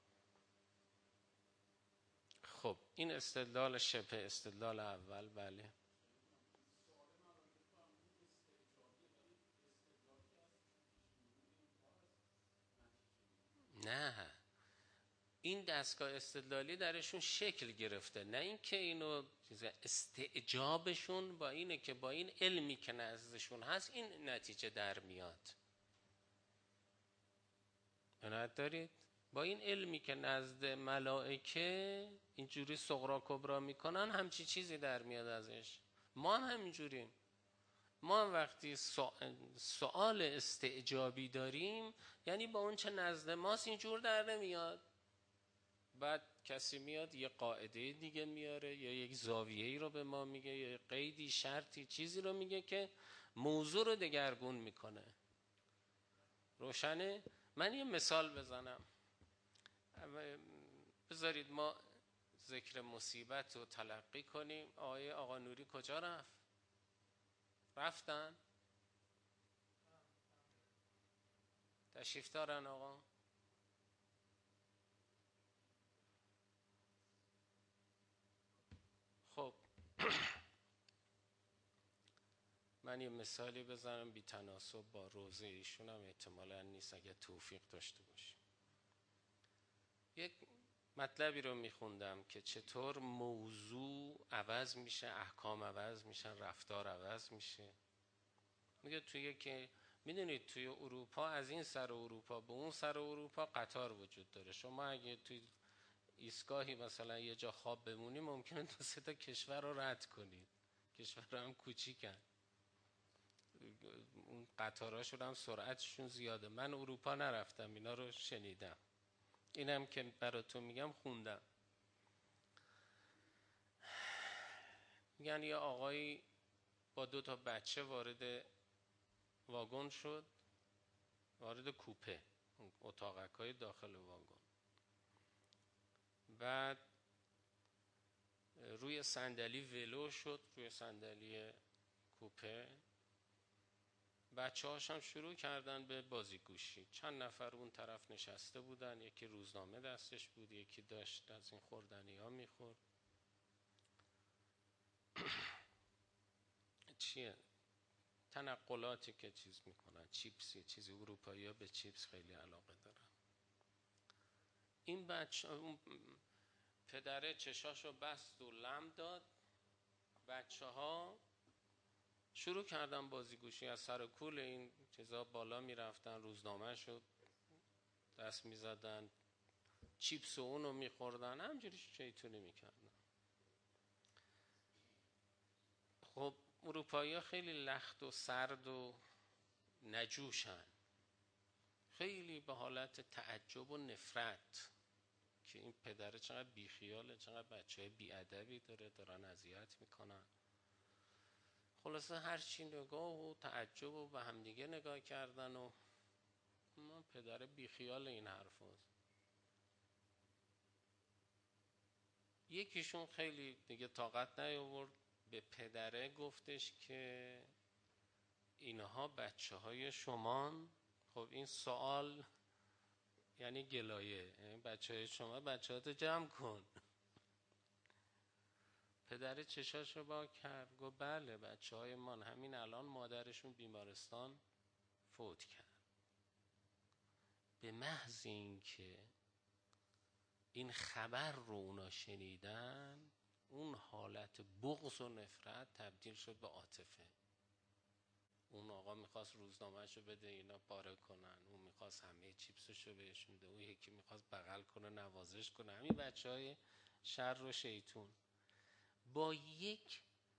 خب این استدلال شبه استدلال اول. بله نه، این دستگاه استدلالی درشون شکل گرفته، نه اینکه اینو استعجابشون با اینه که با این علمی که نزدشون هست این نتیجه در میاد. عنایت دارید؟ با این علمی که نزد ملائکه اینجوری صغرا کبرا میکنن همچی چیزی در میاد ازش. ما هم همینجوریم. ما وقتی سوال استعجابی داریم یعنی با اون چه نزد ماست اینجور در نمیاد. بعد کسی میاد یه قاعده دیگه میاره یا یک زاویه‌ای رو به ما میگه یا قیدی، شرطی، چیزی رو میگه که موضوع رو دگرگون میکنه. روشنه؟ من یه مثال بزنم. بذارید ما ذکر مصیبت رو تلقی کنیم. آقا نوری کجا رفت؟ رفتن؟ تشریف دارن آقا؟ خب من یه مثالی بزنم بی تناسب با روزه ایشون هم احتمالاً نیست اگه توفیق داشته باشیم. یک مطلبی رو میخوندم که چطور موضوع عوض میشه، احکام عوض میشن، رفتار عوض میشه. میگه توی که میدونید توی اروپا از این سر اروپا به اون سر اروپا قطار وجود داره. شما اگه توی ایستگاهی مثلا یه جا خواب بمونی ممکنه 2-3 تا کشور رو رد کنید. کشور هم کوچیکن، اون قطاراشون هم سرعتشون زیاده. من اروپا نرفتم، اینا رو شنیدم. اینم که براتون میگم خوندم. میگن یه آقایی با 2 تا بچه وارد واگن شد، وارد کوپه، اتاقک‌های داخل واگن. بعد روی صندلی ولو شد، روی صندلی کوپه. بچه هاشم شروع کردن به بازیگوشی. چند نفر اون طرف نشسته بودن، یکی روزنامه دستش بود، یکی داشت از این خوردنی ها میخورد. چیه؟ تنقلاتی که چیز میکنن، چیپسی، چیزی. اروپایی ها به چیپس خیلی علاقه دارن. این بچه، اون پدره چشاشو بست و لم داد. بچه ها شروع کردن بازیگوشی، از سر کول این چیزا بالا میرفتن، روزنامه شد دست میزدن، چیپس و اونو میخوردن، همجوری شیطونی میکردن. خب اروپایی ها خیلی لخت و سرد و نجوشن، خیلی به حالت تعجب و نفرت که این پدره چقدر بیخیاله، چقدر بچه های بیادبی داره، دارن اذیت میکنن. خلاصه هرچی نگاه و تعجب و به همدیگه نگاه کردن و پدر بیخیال این حرف هست. یکیشون خیلی دیگه طاقت نیاورد، به پدره گفتش که اینها بچه های شمان. خب این سوال یعنی گلایه، یعنی بچه های شما، بچه هاتو جمع کن. پدر چشاشو با کرد، گفت بله بچه های من، همین الان مادرشون بیمارستان فوت کرد. به محض این که این خبر رو اونا شنیدن، اون حالت بغض و نفرت تبدیل شد به عاطفه. اون آقا میخواست روزنامه‌شو بده اینا پاره کنن، اون میخواست همه چیپسشو بهشون بده، اون یکی میخواست بغل کنه نوازش کنه. همین بچهای شر و شیطون با یک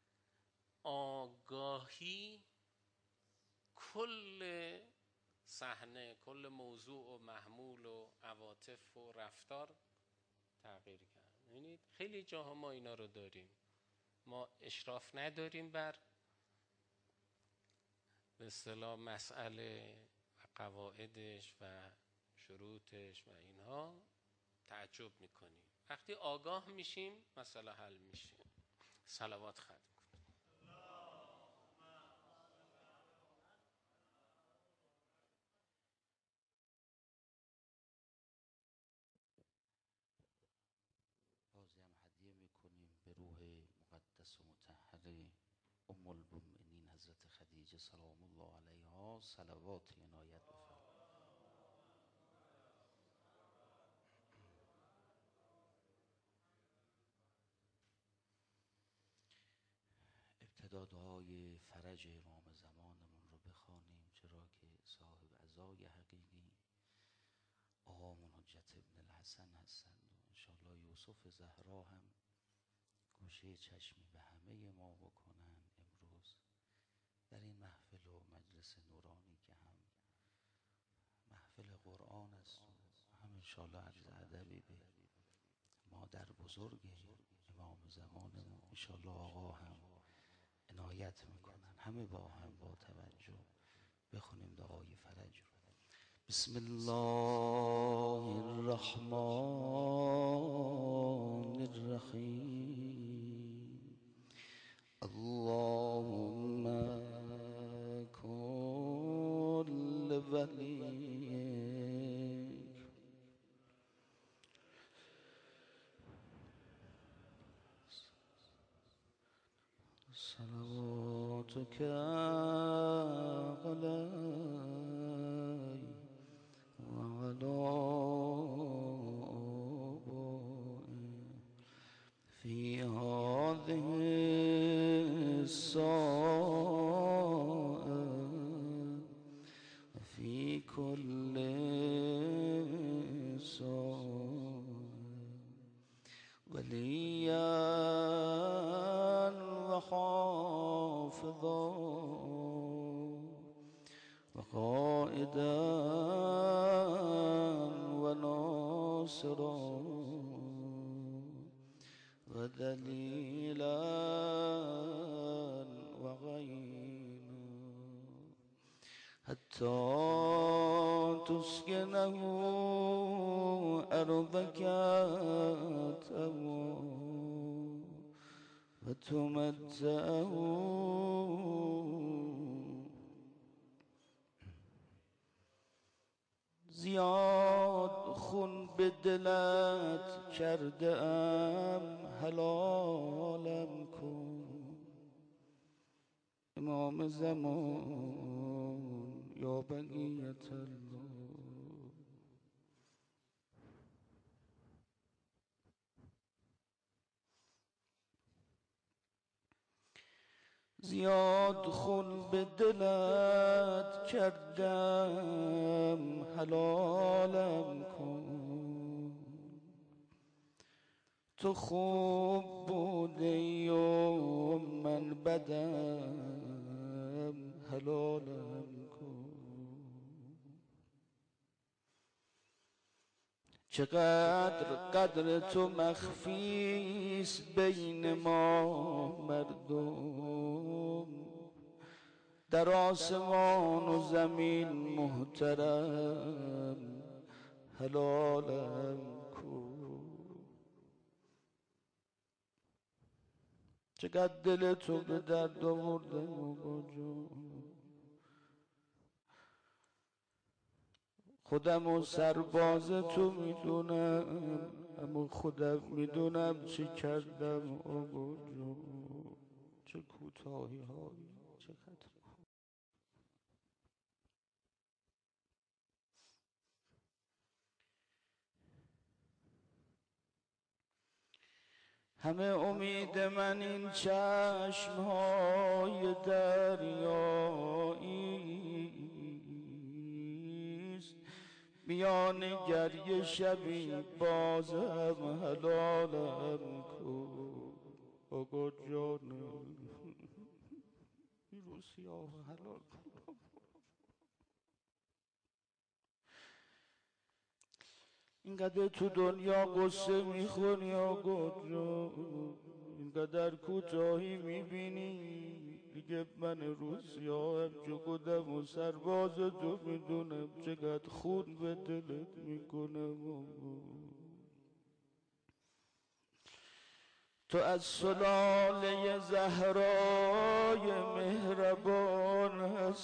آگاهی کل صحنه، کل موضوع و محمول و عواطف و رفتار تغییر کرد. یعنی خیلی جاها ما اینا رو داریم، ما اشراف نداریم بر به اصطلاح مسئله و قواعدش و شروطش و اینها، تعجب میکنیم. وقتی آگاه میشیم مسئله حل میشه. صلوات ختم کن. بازی هم هدیه میکنیم به روح مقدس و مطهر ام المؤمنین حضرت خدیجه سلام الله علیها. صلوات عنایت بفرمایید. ابتدا دعای فرج امام زمانمون رو بخوانیم، چرا که صاحب عزای حقیقی آقامون حجت ابن الحسن هستند و انشاءالله یوسف زهرا هم گوشه چشمی به همه ما بکنن. امروز در این محفل و مجلس نورانی که هم محفل قرآن است و هم انشاءالله عرض ادبی به مادر بزرگ امام زمانمون، انشاءالله آقا هم عنایت میکنن. همه با هم با توجه بخونیم دعای فرج رو. بسم الله الرحمن الرحیم. اللهم کل ولیک صلواتک علی وعلى آبائه في هذه الساعة وفي كل ساعة وليا وحافظا وقائدا وناصرا ودليلا وعينا حتى تسكنه أرضك توا وتمتعه زیاد خون به دلت کرده ام حلالم کن امام زمان یا بقیت الله. زیاد خون به دلت کردم حلالم کن تو خوب بودی و من بدم حلالم کن چقدر قدر تو مخفیست بین ما مردم در آسمان و زمین محترم حلالم کن چقدر دل تو به درد آوردم آقا جان خودم و سرباز تو میدونم اما خودم میدونم چه کردم آقا جان چه کوتاهی هایی چه خطا همه امید من این چشم‌های دریاییست میان گریه شبی بازم حلالم کن آقا جانم این رو سیاه حلال کن اینقدر تو دنیا قصه میخونی آقا جان اینقدر کوتاهی میبینی دیگه من روسیاهم چو خودم و سرباز تو میدونم چقدر خون به دلت میکنم تو از سلاله زهرای مهربان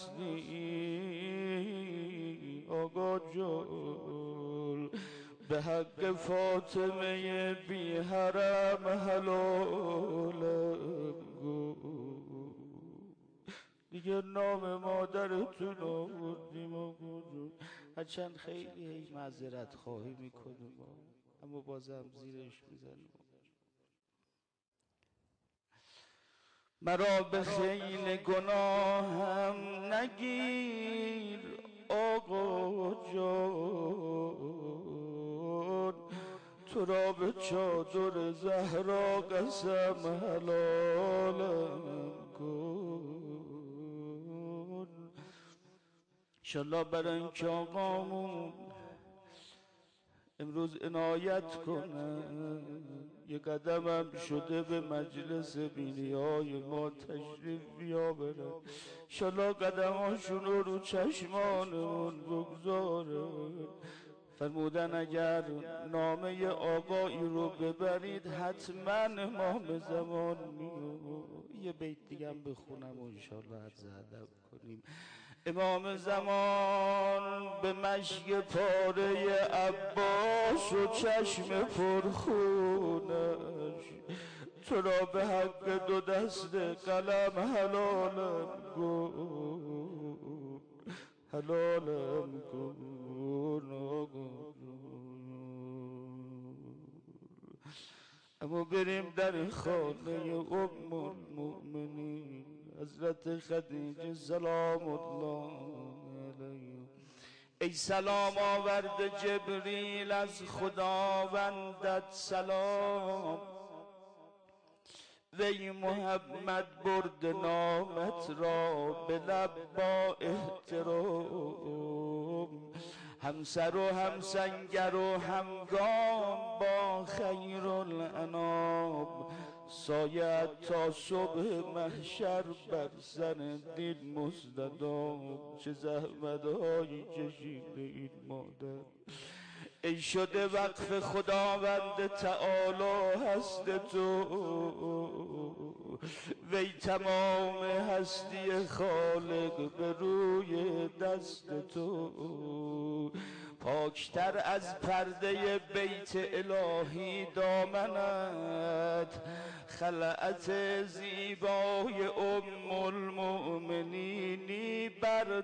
هستی آقا جان به حق فاطمه بی حرم حلالم کن دیگه نام مادرتون آوردیم آقا جون هرچند خیلی معذرت خواهی میکنیم اما بازم زیرش میزنیم مرا به خیل گناهم نگیر آقا جان تو را به چادر زهرا قسم حلالم کن انشالله برای اینکه آقامون امروز عنایت کنن یه قدمم شده به مجلس بینیای ما تشریف بیاورن انشالله قدماشون رو چشمانمون بگذارن فرمودن اگر نامه آقایی رو ببرید حتما امام زمان یه بیت دیگه هم بخونم و انشالله عرض ادب کنیم امام زمان به مشک پاره عباس و چشم پرخونش تو را به حق دو دست قلم حلالم کن حلالم کن اما بریم در خانه ام المؤمنین حضرت خدیجه سلام الله علیها ای سلام آورد جبریل از خداوندت سلام وی محمد برد نامت را به لب با احترام همسر و همسنگر و همگام با خیر الانام سایت تا صبح محشر بر سن دین مزددام چه زحمت‌هایی کشیده این مادر ای شده وقف خداوند تعالی هست تو وی تمام هستی خالق به روی دست تو پاکتر از پرده بیت الهی دامنت، خلعت زیبای ام المؤمنینی بر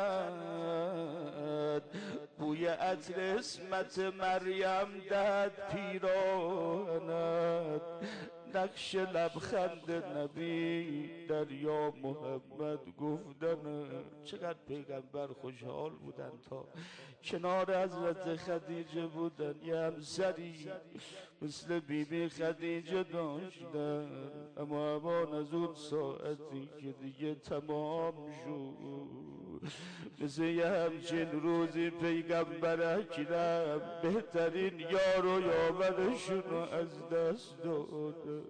تنت، بوی عطر اسمت مریم دهد پیراهنت، نقش لبخند نبی در یا محمد گفتن. چقدر پیغمبر خوشحال بودن تا کنار حضرت خدیجه بودن. یه همسری مثل بیبی خدیجه داشتن، اما امان از اون ساعتی که دیگه تمام شد، مثل یه همچین روزی پیغمبر اکرم بهترین یار و یاورشون رو از دست داده.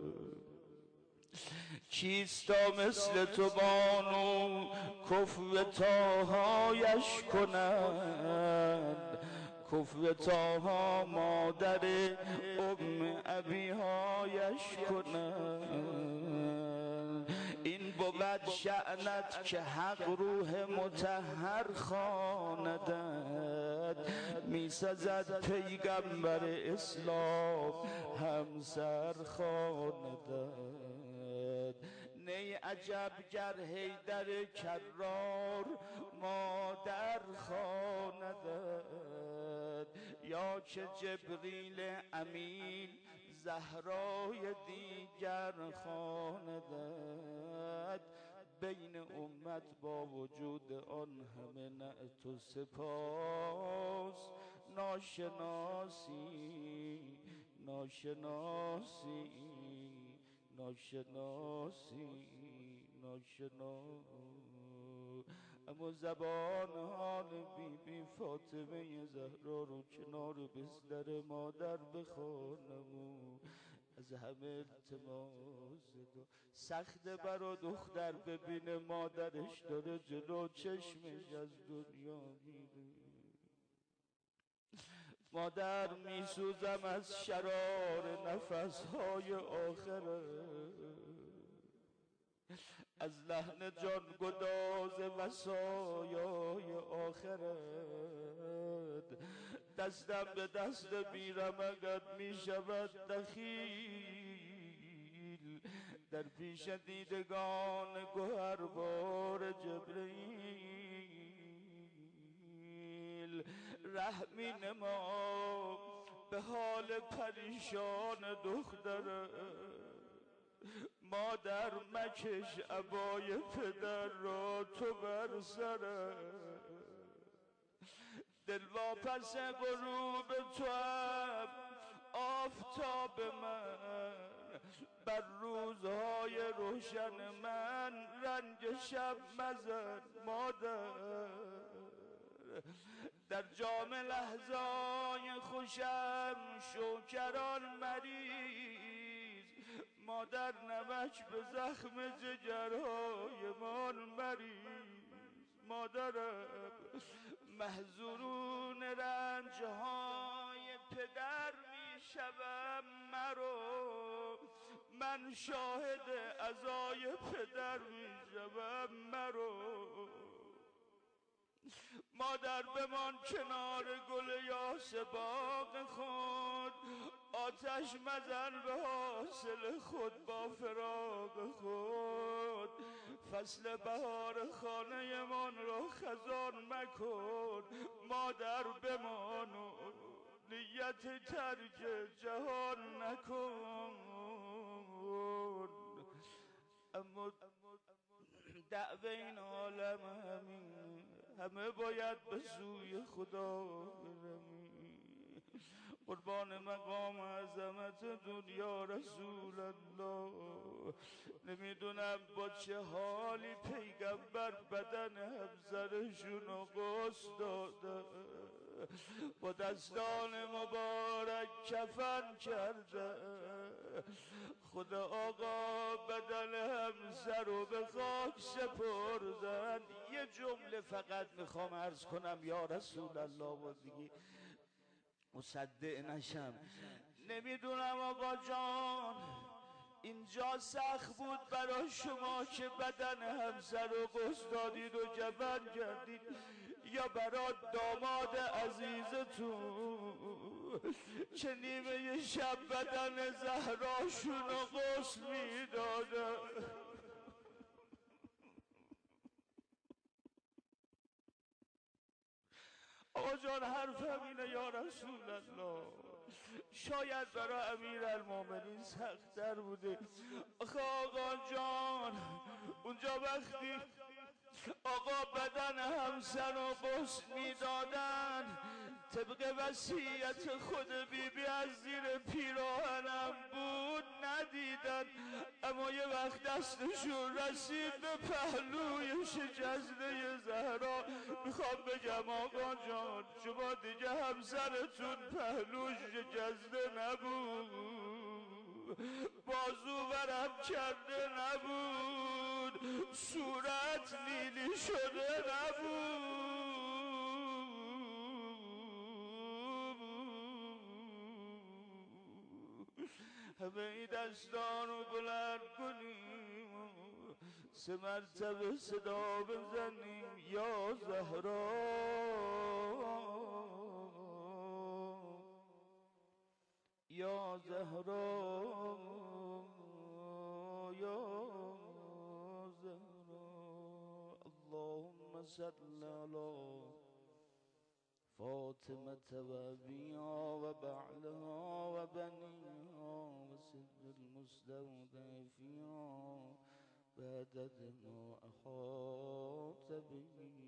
چیستا مثل تو بانو کفو تاهایش کنند، کفو تاها مادر ام ابیهایش کنند. این بود شأنت که حق روح مطهر خواندد، می سزد پیغمبر اسلام همسر خواندد. نی عجب گر حیدر کرار مادر خواندد، یا که جبریل امین زهرای دیگر خواندد. بین امت با وجود آن همه نعت و سپاس، ناشناسی ناشناسی ناشناسی اما زبان حال بی بی فاطمه زهرا رو کنار بستر مادر بخوانم. از همه التماس دو سخت برا دختر ببینه مادرش داره جلو چشمش از دنیا میره. مادر میسوزم از شرار نفسهای آخره، از لحن جان گداز وصایای آخرت. دستم به دست بیرمقت می شود دخیل، در پیش دیدگان گوهربار جبرئیل. رحمی نما به حال پریشان دختر، مادر مکش عبای پدر را تو بر سر. دل واپس غروب تو هم آفتاب من، بر روزهای روشن من رنگ شب مزن. مادر در جام لحظای خوشم شوکران مریض، مادر نمک به زخم جگرهای من مریض. مادرم محضورون رنجهای پدر می شوم مرو، من شاهد عزای پدر می شوم مرو. مادر بمان کنار گل یاس باغ خود، آتش مزن به حاصل خود با فراق خود. فصل بهار خانه من را خزان مکن، مادر بمان و نیت ترک جهان نکن. اما دعوه این عالم همین، همه باید به سوی خدا برمی. قربان مقام عظمت دنیا رسول الله، نمیدونم با چه حالی پیغمبر بدن همسرشون رو قص داده، با دستان مبارک کفن کرده. خدا آقا بدن همسر رو به خاک سپردن. یه جمله فقط میخوام عرض کنم یا رسول الله و دیگه مصدق نشم. نمیدونم آقا جان اینجا سخت بود برای شما که بدن همسر رو قص دادید و جبن کردید، یا برای داماد عزیزتون که نیمه شب بدن زهراشون رو غسل میدادن. آقا جان حرفم اینه یا رسول الله، شاید برای امیرالمومنین سخت‌تر بوده. آخه آقا جان اونجا وقتی آقا بدن همسر رو غسل میدادن طبق وصیت خود بیبی از زیر پیراهنم بود ندیدن، اما یه وقت دستشون رسید به پهلوی شجزده زهرا. میخوام بگم آقا جان شما دیگه همسرتون پهلوش شجزده نبود، بازو ورم کرده نبود، صورت نیلی شده نبود. همه این دستان رو بلند کنیم 3 مرتبه صدا بزنیم یا زهرا یا زهرا یا زهرا. اللهم صل علی فاطمة و ابیها و بعلها و بنیها و سر المستودع فیها بعدد ما احاط به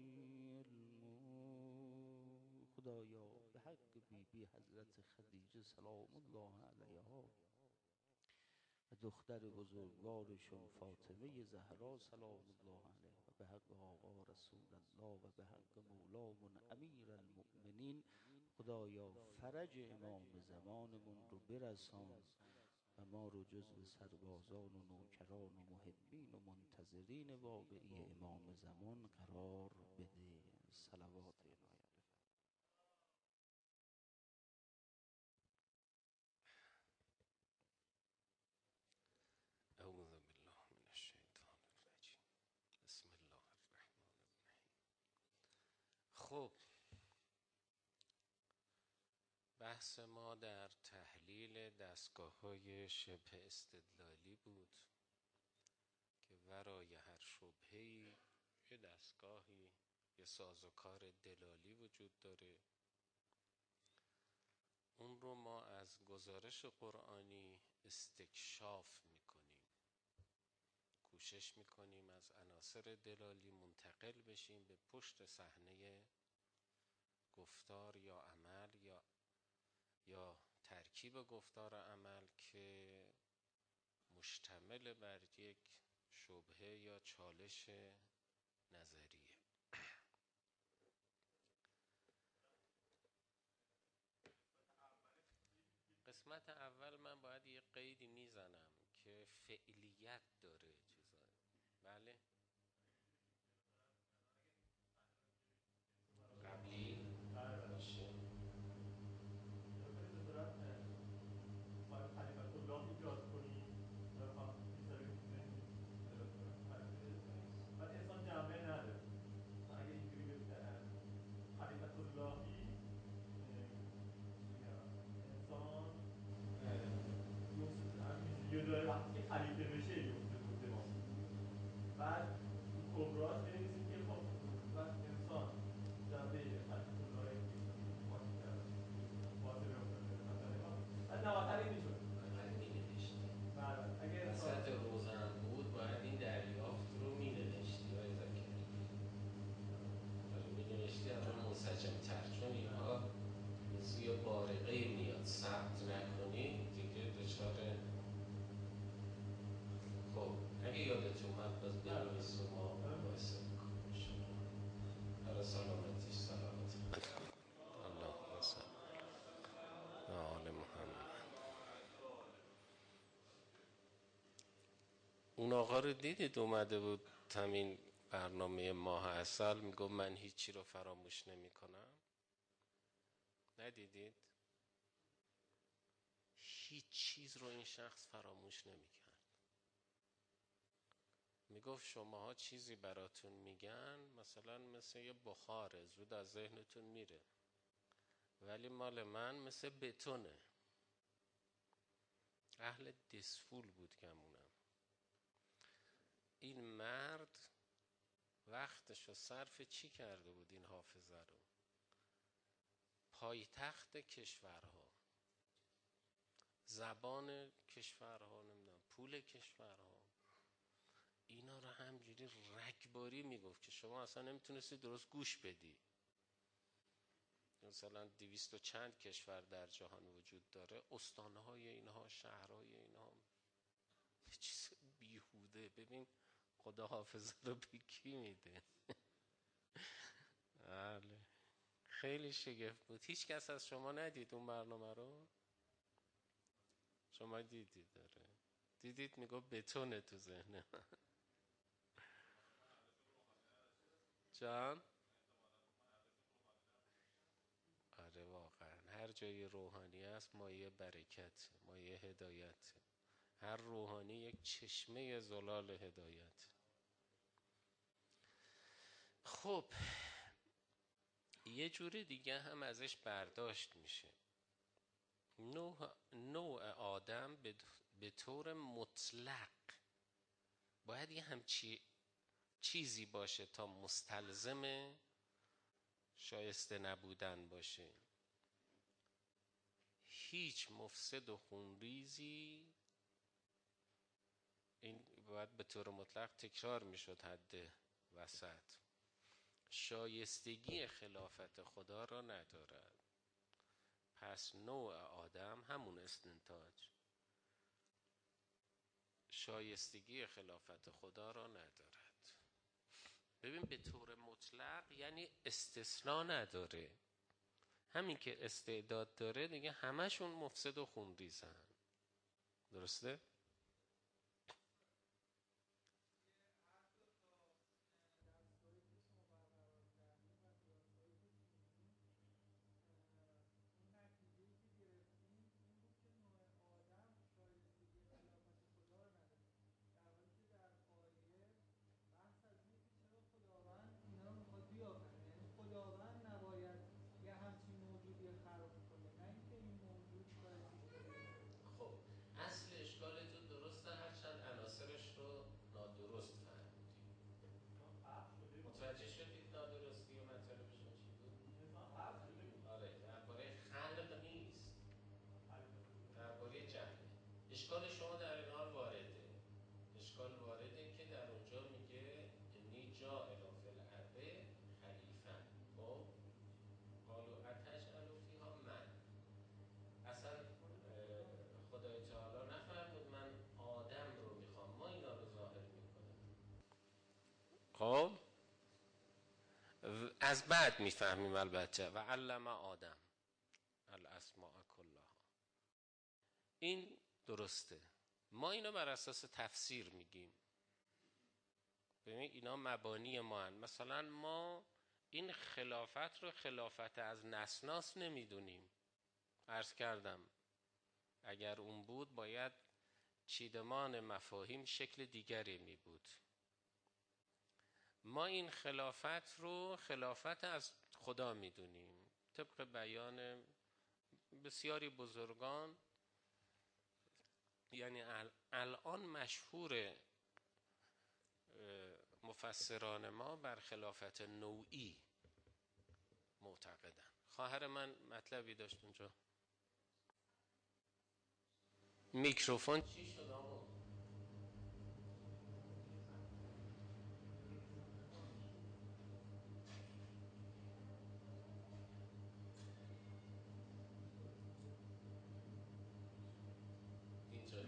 علمه. خدایا به حق بیبی حضرت خدیجه سلام الله علیها و دختر بزرگوارشون فاطمه زهرا سلام الله علیها و به حق آقا رسول الله و به حق مولامون امیرالمؤمنین، خدایا فرج امام زمانمون رو برسان و ما رو جزو سربازان و نوکران و محبین و منتظرین واقعی امام زمان قرار بده. صلوات عنایت اعوذ بالله من الشیطان الرجیم. بسم الله الرحمن الرحیم. خب بحث ما در تحلیل دستگاه‌های شبه استدلالی بود که ورای هر شبهه‌ای یه دستگاهی، یه سازوکار دلالی وجود داره. اون رو ما از گزارش قرآنی استکشاف میکنیم، کوشش میکنیم از عناصر دلالی منتقل بشیم به پشت صحنه گفتار یا عمل یا ترکیب گفتار و عمل که مشتمل بر یک شبهه یا چالش نظریه. قسمت اول من باید یه قیدی میزنم که فعلیت داره چیزا. بله قبلی باشه. خلیفت الله ایجاد کنی و انسان جنبه نداره. اگه اینجوری بگذارن خلیفت اللهی انسان یه داره وقتی که خلیفه بشه یفته بود زمان، بعد کبراش بنویسیم که خب وقت انسان جنبه خلیفت اللهی خاکی کرده واضح افتاده بعد نواتر این میشد اگر وسط روزم بود باید این دریافت رو می نوشتی های زکری می نوشتی اما منسجم تر، چون اینها مثل یه بارقه میاد ثبت نکنی دیگه دچار. خب اگه یادت اومد باز بنویس و ما مقایسه میکنیم شما برای سلامتیش سلامت اللهم صل و آل محمد. اون آقا رو دیدید اومده بود همین برنامه ماه عسل میگو من هیچی رو فراموش نمی کنم؟ ندیدید؟ هیچ چیز رو این شخص فراموش نمی کرد. میگفت شماها چیزی براتون میگن مثلا مثل یه بخاره، زود از ذهنتون میره، ولی مال من مثل بتونه. اهل دسفول بود گمونم. این مرد وقتشو صرف چی کرده بود این حافظه رو؟ پایتخت کشورها، زبان کشورها، نمیدونم پول کشورها، اینا رو همجوری رگباری میگفت که شما اصلا نمیتونستی درست گوش بدی. مثلا 200 و چند کشور در جهان وجود داره، استانهای اینها، شهرهای اینها، چیز بیهوده. ببین خدا حافظه رو به کی میده. بله خیلی شگفت بود. هیچ کس از شما ندید اون برنامه رو؟ شما دیدید؟ داره دیدید؟ میگو بتونه تو ذهنه. جان؟ آره واقعا هر جای روحانی است مایه برکت، مایه هدایت. هر روحانی یک چشمه زلال هدایت. خب یه جور دیگه هم ازش برداشت میشه. نوع آدم به طور مطلق باید یه همچی چیزی باشه تا مستلزم شایسته نبودن باشه. هیچ مفسد و خونریزی، این باید به طور مطلق تکرار میشد حد وسط، شایستگی خلافت خدا را ندارد. پس نوع آدم همون استنتاج، شایستگی خلافت خدا را ندارد. ببین به طور مطلق یعنی استثناء نداره. همین که استعداد داره دیگه همشون مفسد و خونریزن. درسته؟ اصل اشکالتون درسته، هرچند عناصرش رو نادرست فهمیدید. متوجه شدید نادرستی و مطالبشون چی بود؟ آره درباره خلق نیست، درباره جهله. اشکال شما در این حال وارده. اشکال وارده که در اونجا میگه انی جاعل فی الارض خلیفه. خب قالوا اتجعل فیها من، اصلا خدای تعالی نفرمود من آدم رو میخوام، ما اینا رو ظاهر میکنیم. خب از بعد میفهمیم البته. و علم آدم الاسماء کلها. این درسته، ما اینو بر اساس تفسیر میگیم. ببین اینا مبانی ما هن. مثلا ما این خلافت رو خلافت از نسناس نمیدونیم. عرض کردم اگر اون بود باید چیدمان مفاهیم شکل دیگری می بود. ما این خلافت رو خلافت از خدا می دونیم طبق بیان بسیاری بزرگان. یعنی الان مشهور مفسران ما بر خلافت نوعی معتقدن. خواهر من مطلبی داشت اونجا. میکروفون چی شد آقا؟ اینجا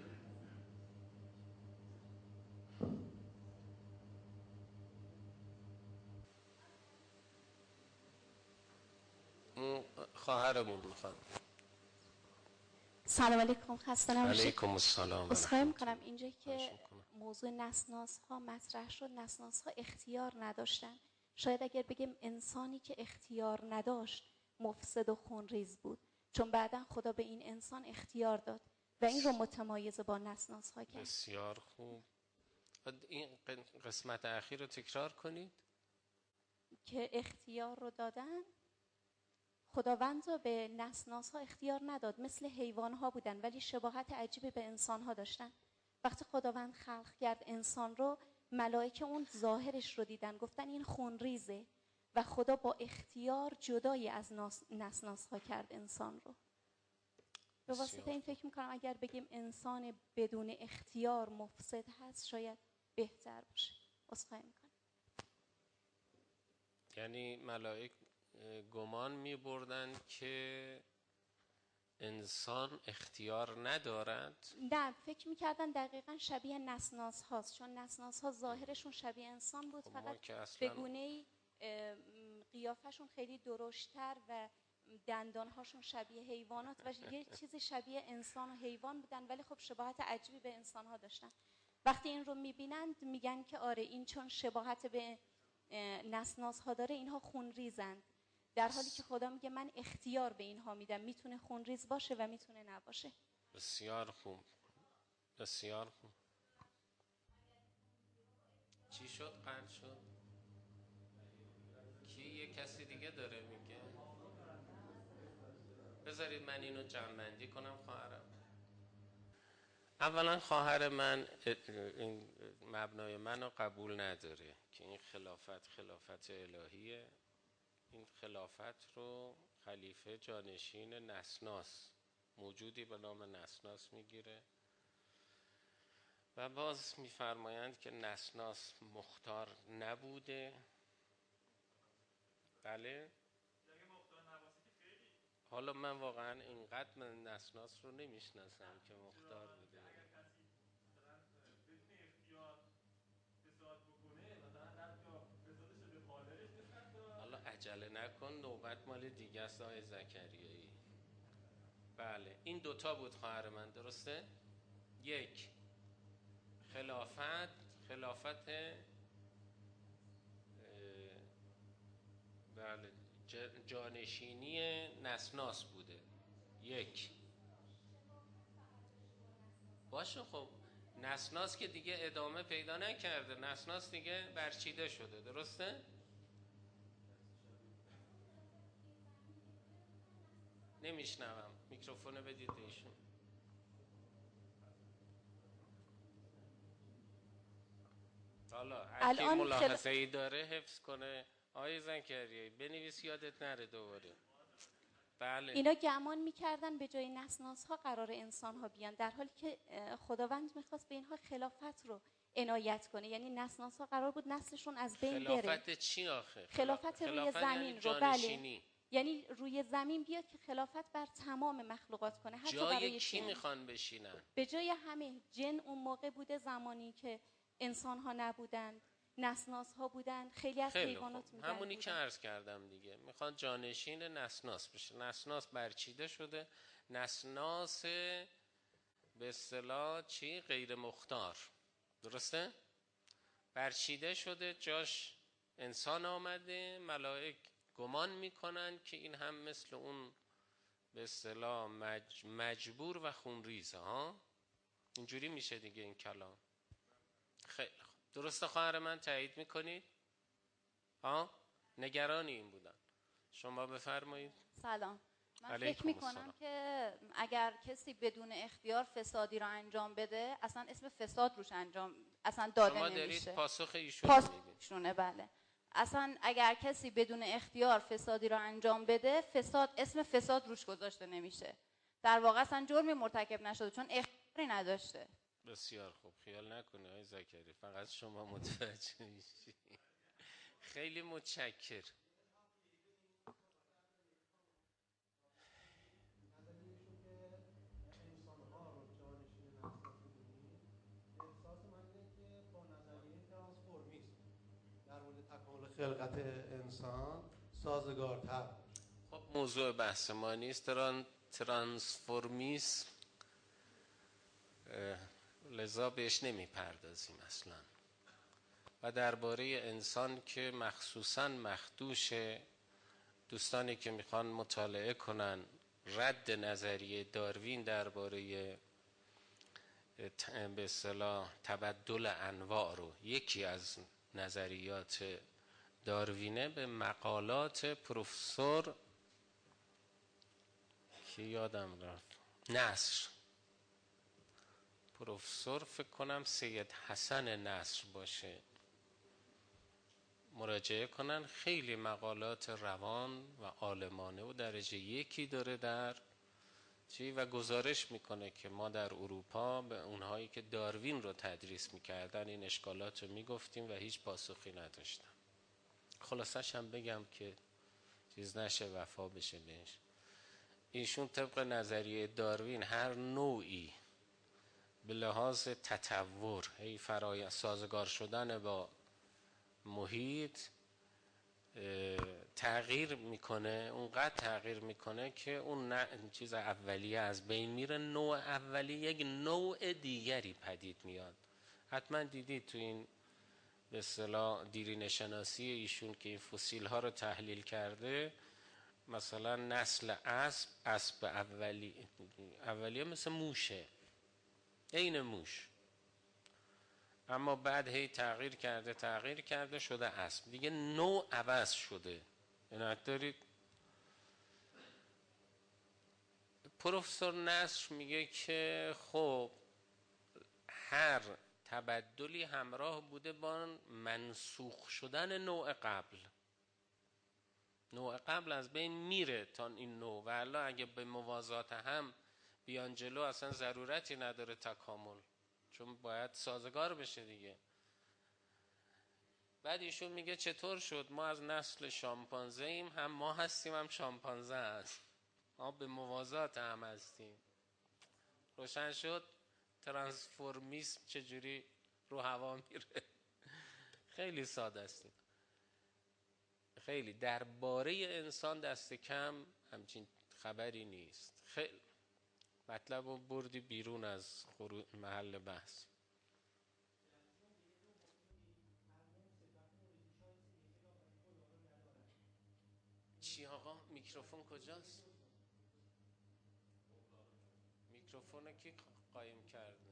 خواهرمون میخواد. سلام علیکم، خسته نباشید. علیکم السلام. عذرخواهی میکنم اینجا که موضوع نسناس ها مطرح شد، نسناس ها اختیار نداشتن. شاید اگر بگیم انسانی که اختیار نداشت مفسد و خونریز بود، چون بعدا خدا به این انسان اختیار داد و این رو متمایز با نسناس ها کرد. بسیار خوب. این قسمت اخیر رو تکرار کنید. که اختیار رو دادن، خداوند رو به نسناس ها اختیار نداد، مثل حیوان ها بودن ولی شباهت عجیبی به انسان ها داشتن. وقتی خداوند خلق کرد انسان رو، ملائکه اون ظاهرش رو دیدن، گفتن این خونریزه و خدا با اختیار جدای از نسناس ها کرد انسان رو. به واسطه این فکر میکنم اگر بگیم انسان بدون اختیار مفسد هست شاید بهتر باشه. عذرخواهی میکنم. یعنی ملائک گمان می بردن که انسان اختیار ندارد؟ نه، فکر میکردن دقیقا شبیه نسناس هاست، چون نسناس ها ظاهرشون شبیه انسان بود، فقط به گونه‌ای قیافشون خیلی درشتر و دندانهاشون شبیه حیوانات و یه چیزی شبیه انسان و حیوان بودن، ولی خب شباهت عجیبی به انسان ها داشتن. وقتی این رو میبینند میگن که آره این چون شباهت به نسناس ها داره اینها خونریزند، در حالی که خدا میگه من اختیار به اینها میدم، میتونه خونریز باشه و میتونه نباشه. بسیار خوب، بسیار خوب. چی شد؟ قطع شد؟ کی؟ یه کسی دیگه داره میگه؟ بذارید من اینو جمع‌بندی کنم. خواهرم اولا خواهر من این مبنای منو قبول نداره که این خلافت الهیه. این خلافت رو خلیفه جانشین نسناس، موجودی به نام نسناس میگیره و باز میفرمایند که نسناس مختار نبوده. بله، حالا من واقعا اینقدر من نسناس رو نمیشناسم که مختار بوده. حالا عجله نکن، نوبت مال دیگه است آقای زکریایی. بله، این دوتا بود خواهر من، درسته؟ یک، خلافت بله جانشینی نسناس بوده. یک، باشه خب نسناس که دیگه ادامه پیدا نکرده، نسناس دیگه برچیده شده، درسته؟ نمیشنوم، میکروفون بدید ایشون. حالا اگه ملاحظه ای داره حفظ کنه. آقای زکریایی بنویس یادت نره دوباره. بله. اینا گمان میکردن به جای نسناس ها قرار انسان ها بیان، در حالی که خداوند میخواست به اینها خلافت رو عنایت کنه. یعنی نسناس ها قرار بود نسلشون از بین بره. خلافت چی آخه؟ خلافت روی زمین رو، بله، یعنی روی زمین بیاد که خلافت بر تمام مخلوقات کنه. حتی جای کی میخوان بشینن؟ به جای همه جن اون موقع بوده، زمانی که انسان ها نبودند، نسناس ها بودند، خیلی از حیوانات میگن همونی که عرض کردم دیگه، میخوان جانشین نسناس بشه. نسناس برچیده شده، نسناس به اصطلاح چی؟ غیر مختار، درسته؟ برچیده شده، جاش انسان آمده. ملائک گمان میکنن که این هم مثل اون به اصطلاح مجبور و خونریزه ها. اینجوری میشه دیگه این کلام. خیلی خوب، درسته خواهر من؟ تایید میکنید؟ نگران این بودن. شما بفرمایید. سلام. من فکر میکنم که اگر کسی بدون اختیار فسادی رو انجام بده، اصلا اسم فساد روش اصلا داده نمیشه. شما دارید پاسخ ایشون میدید. بله. اصلا اگر کسی بدون اختیار فسادی رو انجام بده، اسم فساد روش گذاشته نمیشه. در واقع اصلا جرمی مرتکب نشده چون اختیاری نداشته. بسیار خوب، خیال نکنه آقای زکری، فقط شما متوجه میشی. خیلی متشکر. خلقت انسان سازگارتر. خب موضوع بحث ما نیست ترانسفورمیسم، لذا بهش نمیپردازیم اصلا. و درباره انسان که مخصوصا مخدوش، دوستانی که میخوان مطالعه کنن رد نظریه داروین درباره به اصطلاح تبدل انواع رو، یکی از نظریات داروینه به مقالات پروفسور که یادم رفت، نصر، پروفسور فکر کنم سید حسن نصر باشه، مراجعه کنن. خیلی مقالات روان و عالمانه و درجه یکی داره در چی و گزارش میکنه که ما در اروپا به اونهایی که داروین رو تدریس میکردن این اشکالات رو میگفتیم و هیچ پاسخی نداشتن. خلاصش هم بگم که چیز نشه، وفا بشه بهش. ایشون طبق نظریه داروین هر نوعی به لحاظ تطور فرای سازگار شدن با محیط تغییر میکنه، اونقدر تغییر میکنه که اون چیز اولیه از بین میره، نوع اولی یک نوع دیگری پدید میاد. حتما دیدید تو این به اصطلاح دیرینه شناسی ایشون که این فسیل ها رو تحلیل کرده، مثلا نسل اسب اولیه مثل موشه، عین موش، اما بعد هی تغییر کرده شده اسب دیگه، نوع عوض شده. عنایت دارید؟ پروفسور نصر میگه که خب هر تبدلی همراه بوده با منسوخ شدن نوع قبل. نوع قبل از بین میره تا این نوع، و الا اگه به موازات هم بیان جلو اصلا ضرورتی نداره تکامل، چون باید سازگار بشه دیگه. بعد ایشون میگه چطور شد ما از نسل شامپانزه ایم، هم ما هستیم هم شامپانزه هست، ما به موازات هم هستیم. روشن شد ترانسفورمیسم چجوری رو هوا میره. خیلی ساده است، خیلی درباره انسان دست کم همچین خبری نیست. خیلی مطلب رو بردی بیرون از محل بحث. چی آقا؟ میکروفون کجاست؟ میکروفون کی قایم کرده؟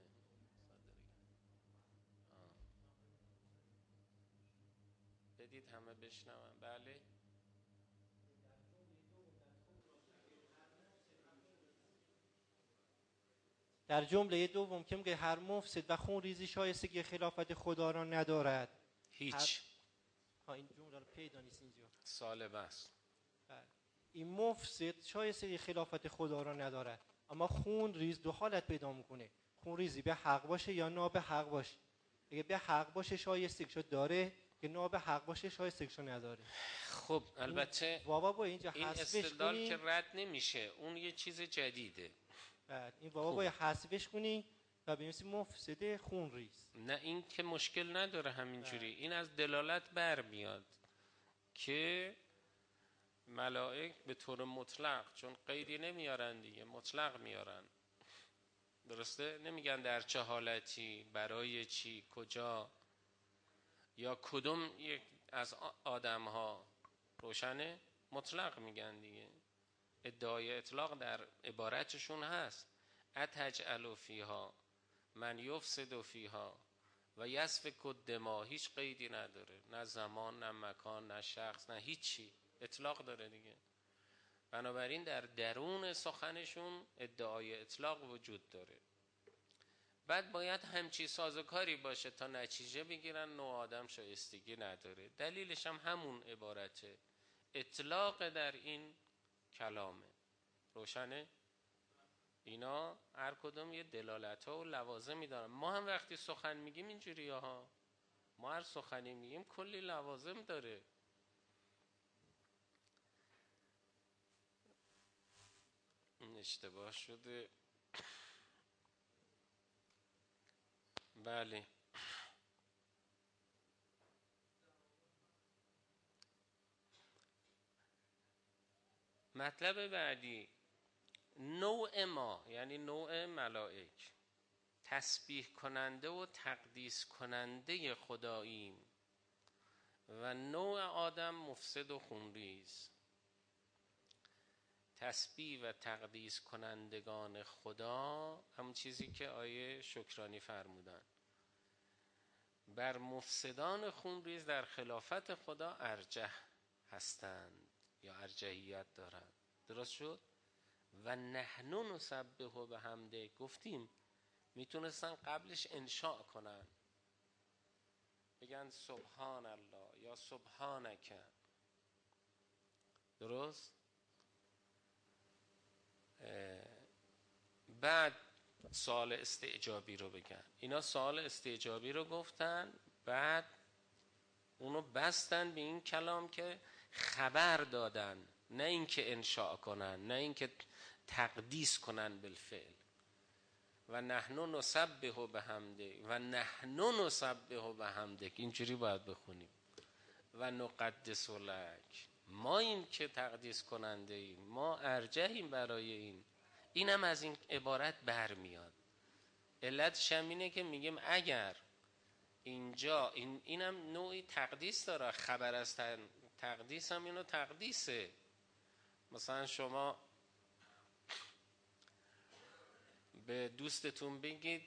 بدید همه بشنون. بله در جمله دوم که میگه هر مفسد و خون ریزی شایستگی خلافت خدا را ندارد. هیچ. این جمله رو پیدا نیست اینجا. سال بس. این مفسد شایستگی خلافت خدا را ندارد، اما خون ریز دو حالت پیدا میکنه. خون ریزی به حق باشه یا نابه حق باشه. اگه به حق باشه شایستگیشو داره، که نابه حق باشه شایستگیشو نداره. خب البته بابا با اینجا این استدلال که رد نمیشه، اون یه چیز جدیده. این بابا باید حذفش کنی و بنویسی مفسد خون ریز. نه این که مشکل نداره همینجوری. این از دلالت برمیاد که ملائک به طور مطلق، چون قیدی نمیارن دیگه، مطلق میارن، درسته؟ نمیگن در چه حالتی، برای چی، کجا، یا کدوم یک از آدم ها. روشنه؟ مطلق میگن دیگه. ادعای اطلاق در عبارتشون هست. اتجعل فیها من یفسد فیها و یسفک الدماء. هیچ قیدی نداره، نه زمان نه مکان نه شخص نه هیچی، اطلاق داره دیگه. بنابراین در درون سخنشون ادعای اطلاق وجود داره. بعد باید همچی سازوکاری باشه تا نتیجه بگیرن نوع آدم شایستگی نداره. دلیلش هم همون عبارته، اطلاق در این کلامه. روشنه؟ اینا هر کدوم یه دلالت ها و لوازمی دارن. ما هم وقتی سخن میگیم اینجوری ها، ما هر سخنی میگیم کلی لوازم داره. این اشتباه شده. بله مطلب بعدی، نوع ما یعنی نوع ملائک تسبیح کننده و تقدیس کننده خداییم و نوع آدم مفسد و خونریز. تسبیح و تقدیس کنندگان خدا، همون چیزی که آیه شکرانی فرمودن، بر مفسدان خونریز در خلافت خدا ارجح هستند یا ارجحیت دارند. درست شد؟ و نحن نسبح بحمده، گفتیم میتونستن قبلش انشاء کنن، بگن سبحان الله یا سبحانک. درست؟ بعد سوال استعجابی رو بگن. اینا سوال استعجابی رو گفتن، بعد اونو بستن به این کلام که خبر دادن، نه اینکه انشاء کنن، نه اینکه تقدیس کنن بالفعل. و نحن نسبح بحمده و نحن نسبح بحمدک، اینجوری باید بخونیم. و نقدس لک، ما این که تقدیس کننده ایم، ما ارجحیم برای این. اینم از این عبارت برمیاد. علتش هم اینه که میگیم اگر اینجا اینم نوعی تقدیس داره، خبر از تقدیس هم اینو تقدیسه. مثلا شما به دوستتون بگید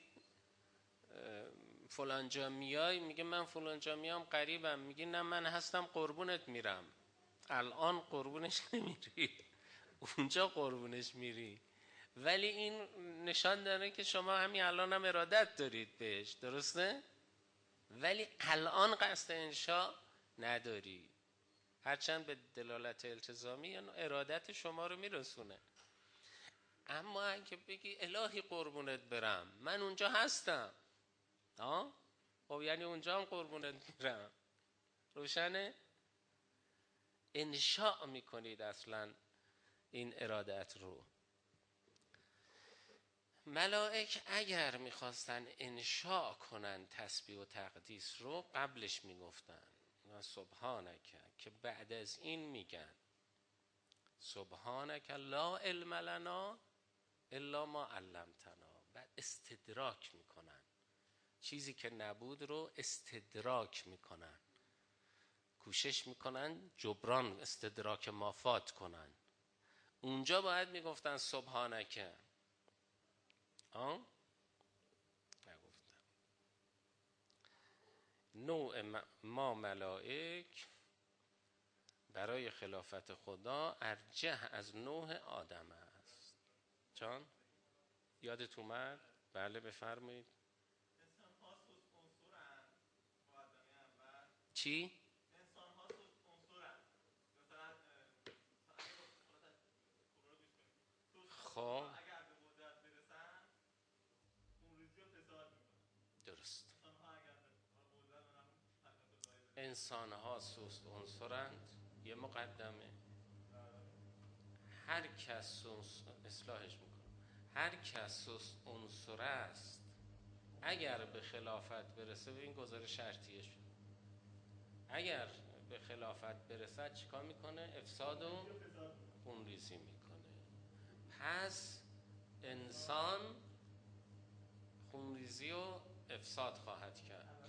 فلان جا میای، میگه من فلان جا میام قریبم، میگه نه من هستم قربونت میرم. الان قربونش نمیری، اونجا قربونش میری. ولی این نشان داره که شما همین الان هم ارادت دارید بهش، درسته؟ ولی الان قصد انشاء نداری، هرچند به دلالت التزامی یا ارادت شما رو میرسونه. اما اگه بگی الهی قربونت برم، من اونجا هستم، خب یعنی اونجا هم قربونت میرم. روشنه؟ انشاء میکنید اصلا این ارادت رو. ملائک اگر میخواستن انشاء کنن تسبیح و تقدیس رو، قبلش میگفتن سبحانک، که بعد از این میگن سبحانک لا علم لنا الا ما علمتنا. بعد استدراک میکنن، چیزی که نبود رو استدراک میکنن، کوشش میکنن جبران استدراک مافات کنن. اونجا باید میگفتن سبحانک. نگفتن. نوع ما ملائک برای خلافت خدا ارجح از نوع آدم است. جان یادت اومد؟ بله بفرمایید. انسان ها سوست عنصرن با آدمی اول. چی؟ انسان ها سوست عنصرن. مثلا خب اگر به قدرت برسن خونریزی رو فساد میکنن. درست. انسان ها اگر به قدرت برسن، انسان ها سوست عنصرند، یه مقدمه. هر کس اصلاحش میکنه، هر کس سوست عنصر است اگر به خلافت برسه، به این گزارش شرطیه شد، اگر به خلافت برسه چیکار میکنه؟ افساد و خونریزی میکنه. پس انسان خونریزی و افساد خواهد کرد.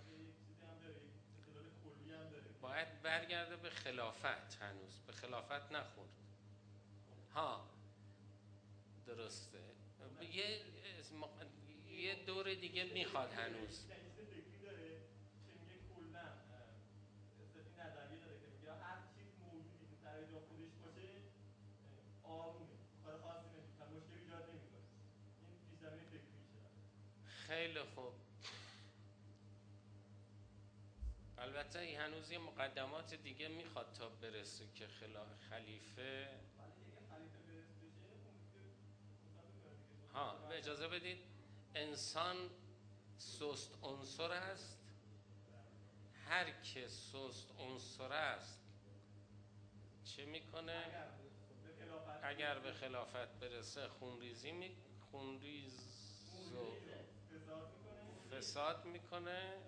باید برگرده به خلافت، هنوز به خلافت نخورد. درسته، یه دور دیگه میخواد هنوز. فکری داره که میگه کلا این نظریه داره که میگه هر چیز موجودی که سر جا خودش باشه آرومه، کار خاصی نمیکنه، مشکلی ایجاد نمیکنه. این پیش زمینه فکری شده. خیلی خوب. البته این هنوز یه مقدمات دیگه میخواد تا برسه که خلیفه به اجازه بدید. انسان سست عنصر است، هر که سست عنصر است چه میکنه؟ اگر به خلافت برسه خونریز و فساد میکنه.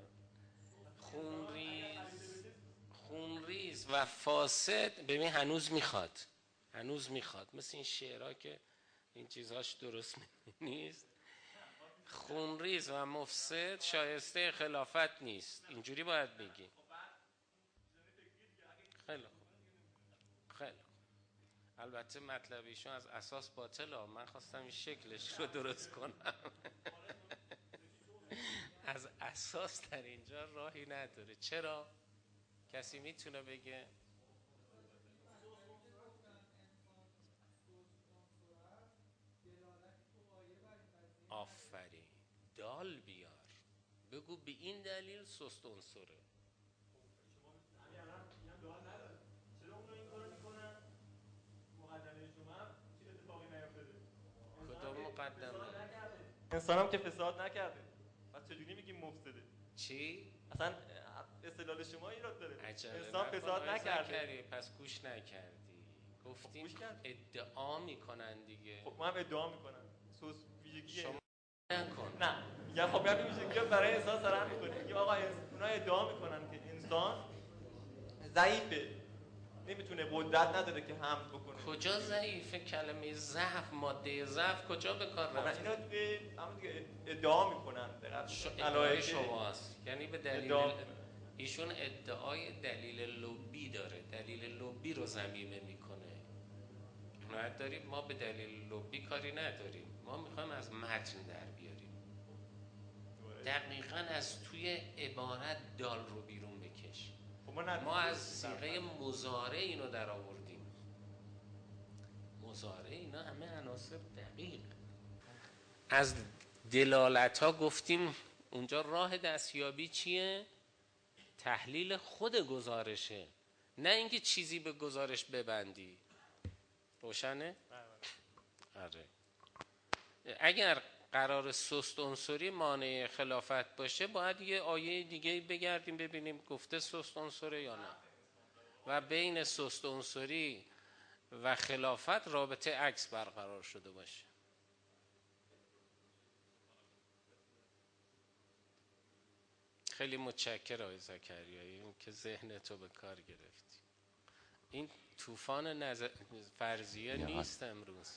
خونریز و فاسد. ببین هنوز میخواد مثل این شعرها که این چیزهاش درست نیست. خونریز و مفسد شایسته خلافت نیست، اینجوری باید بگی. خیلی خوب. البته مطلب ایشون از اساس باطله، من خواستم این شکلش رو درست کنم. از اساس در اینجا راهی نداره. چرا؟ کسی میتونه بگه؟ آفرین، دال بیار، بگو به این دلیل سست عنصره. کدوم مقدمه؟ انسان هم که فساد نکرده، پس چجوری میگیم مفسده؟ چی؟ اصلا استدلال شما ایراد داره. عجبه، انسان فساد نکرده. پس گوش نکردی. گفتیم ادعا میکنن دیگه. خب ما هم ادعا میکنن ویژگی شما نکن. نه میگم خب همین ویژگی برای انسان سرهم میکنه. میگه آقا اونا ادعا میکنن که انسان ضعیفه، نمیتونه، قدرت نداره که حمل بکنه. کجا ضعیفه؟ کلمه ضعف، ماده ضعف کجا به کار رفته؟ اینا توی همون دیگه ادعا میکنن. ادعای شماست، یعنی به دلیل ایشون ادعای دلیل لبی داره، دلیل لبی رو ضمیمه میکنه. نه داریم، ما به دلیل لبی کاری نداریم، ما میخوایم از متن در بیاریم. دقیقاً از توی عبارت دال رو بیرون بکش. ما از صیغه مضارع اینو در آوردیم. مضارع اینا همه عناصر دقیق. از دلالت ها گفتیم اونجا راه دستیابی چیه؟ تحلیل خود گزارشه، نه اینکه چیزی به گزارش ببندی. روشنه؟ آره. اگر قرار سست عنصری مانع خلافت باشه، باید یه آیه دیگه بگردیم ببینیم گفته سست عنصری یا نه، و بین سست عنصری و خلافت رابطه عکس برقرار شده باشه. خیلی متشکرم آقای زکریایی که ذهن تو به کار گرفتی. این طوفان فرضیه نیست امروز.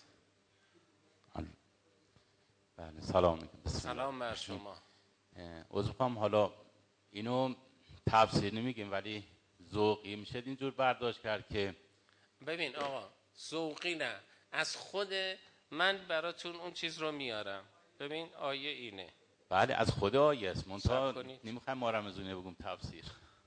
بله سلام میکنم. سلام بر شما. عذرخواهم، حالا اینو تفسیر نمیگیم ولی ذوقی میشه اینجور برداشت کرد که ببین آقا، ذوقی نه، از خود من براتون اون چیز رو میارم. ببین آیه اینه. بله از خود آیه است، منتها نمیخوایم ما رمزونه بگم تفسیر.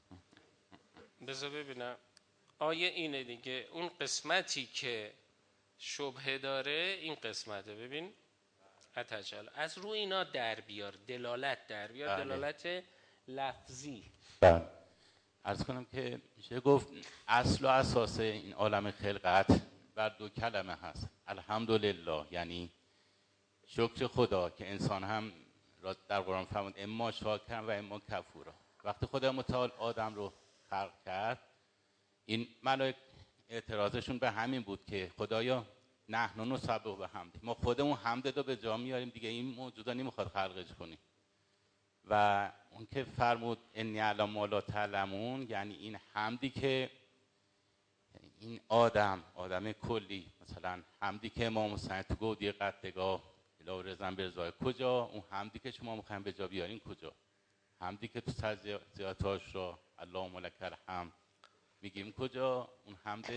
بذار ببینم. آیه اینه دیگه، اون قسمتی که شبهه داره این قسمته. ببین اتجل از روی اینا در بیار، دلالت در بیار. بله. دلالت لفظی. بله. عرض کنم که میشه گفت اصل و اساس این عالم خلقت بر دو کلمه هست. الحمدلله، یعنی شکر خدا که انسان هم در قرآن فرمود اما شاکر و اما کفورا. وقتی خدا متعال آدم رو خلق کرد، این ملائکه اعتراضشون به همین بود که خدایا نحن نسبح بحمدک، ما خودمون حمد رو به جا میاریم دیگه، این موجودا نمیخواد خلقش کنیم. و اون که فرمود انی اعلم ما لا تعلمون، یعنی این حمدی که این آدم کلی، مثلا حمدی که امام حسین تو گودی قطگاه الا رزن برزای کجا، اون حمدی که شما میخوایم به جا بیارین کجا، حمدی که تو تجزیاتاش را اللهم لک الحمد میگیم کجا، اون حمد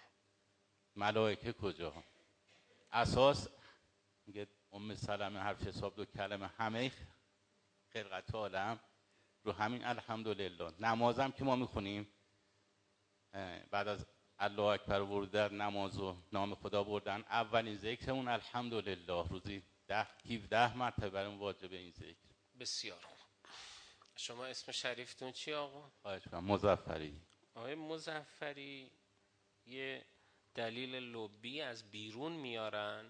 ملائکه کجا. اساس میگه ام سلمه حرف حساب دو کلمه همه خلقت عالم رو همین الحمدلله. نمازم که ما میخونیم بعد از الله اکبر ورود در نماز و نام خدا بردن، اولین ذکرمون الحمدلله، روزی 17 مرتبه برام واجبه این ذکر. بسیار خوب. شما اسم شریفتون چی آقا؟ خواهش می‌کنم. مظفری. آقای مظفری یه دلیل لبی از بیرون میارن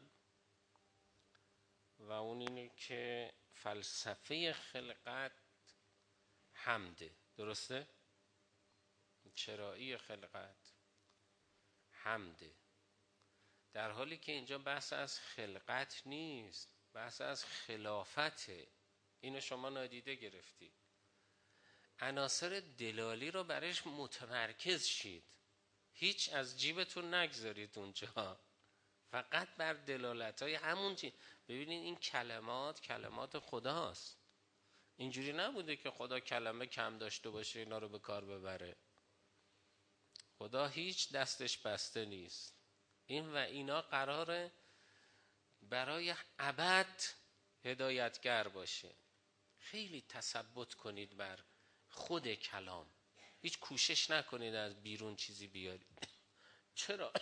و اون اینه که فلسفه خلقت حمده. درسته؟ چرایی خلقت حمده، در حالی که اینجا بحث از خلقت نیست، بحث از خلافته. اینو شما نادیده گرفتی. عناصر دلالی رو برش متمرکز شید، هیچ از جیبتون نگذارید اونجا، فقط بر دلالت های همون چیز. ببینید این کلمات خداست. اینجوری نبوده که خدا کلمه کم داشته باشه اینا رو به کار ببره. خدا هیچ دستش بسته نیست. این و اینا قراره برای ابد هدایتگر باشه. خیلی تثبت کنید بر خود کلام، هیچ کوشش نکنید از بیرون چیزی بیارید. چرا؟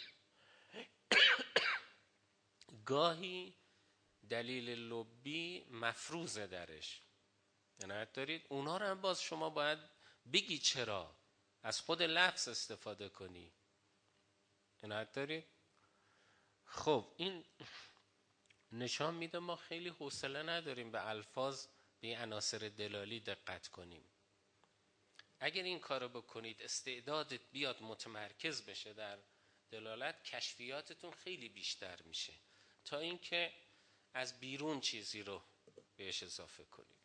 گاهی دلیل لبی مفروضه درش، عنایت دارید. اونا رو هم باز شما باید بگی چرا، از خود لفظ استفاده کنی. عنایت دارید. خب این نشان میده ما خیلی حوصله نداریم به الفاظ، به عناصر دلالی دقت کنیم. اگر این کارو بکنید، استعدادت بیاد متمرکز بشه در دلالت، کشفیاتتون خیلی بیشتر میشه تا اینکه از بیرون چیزی رو بهش اضافه کنید.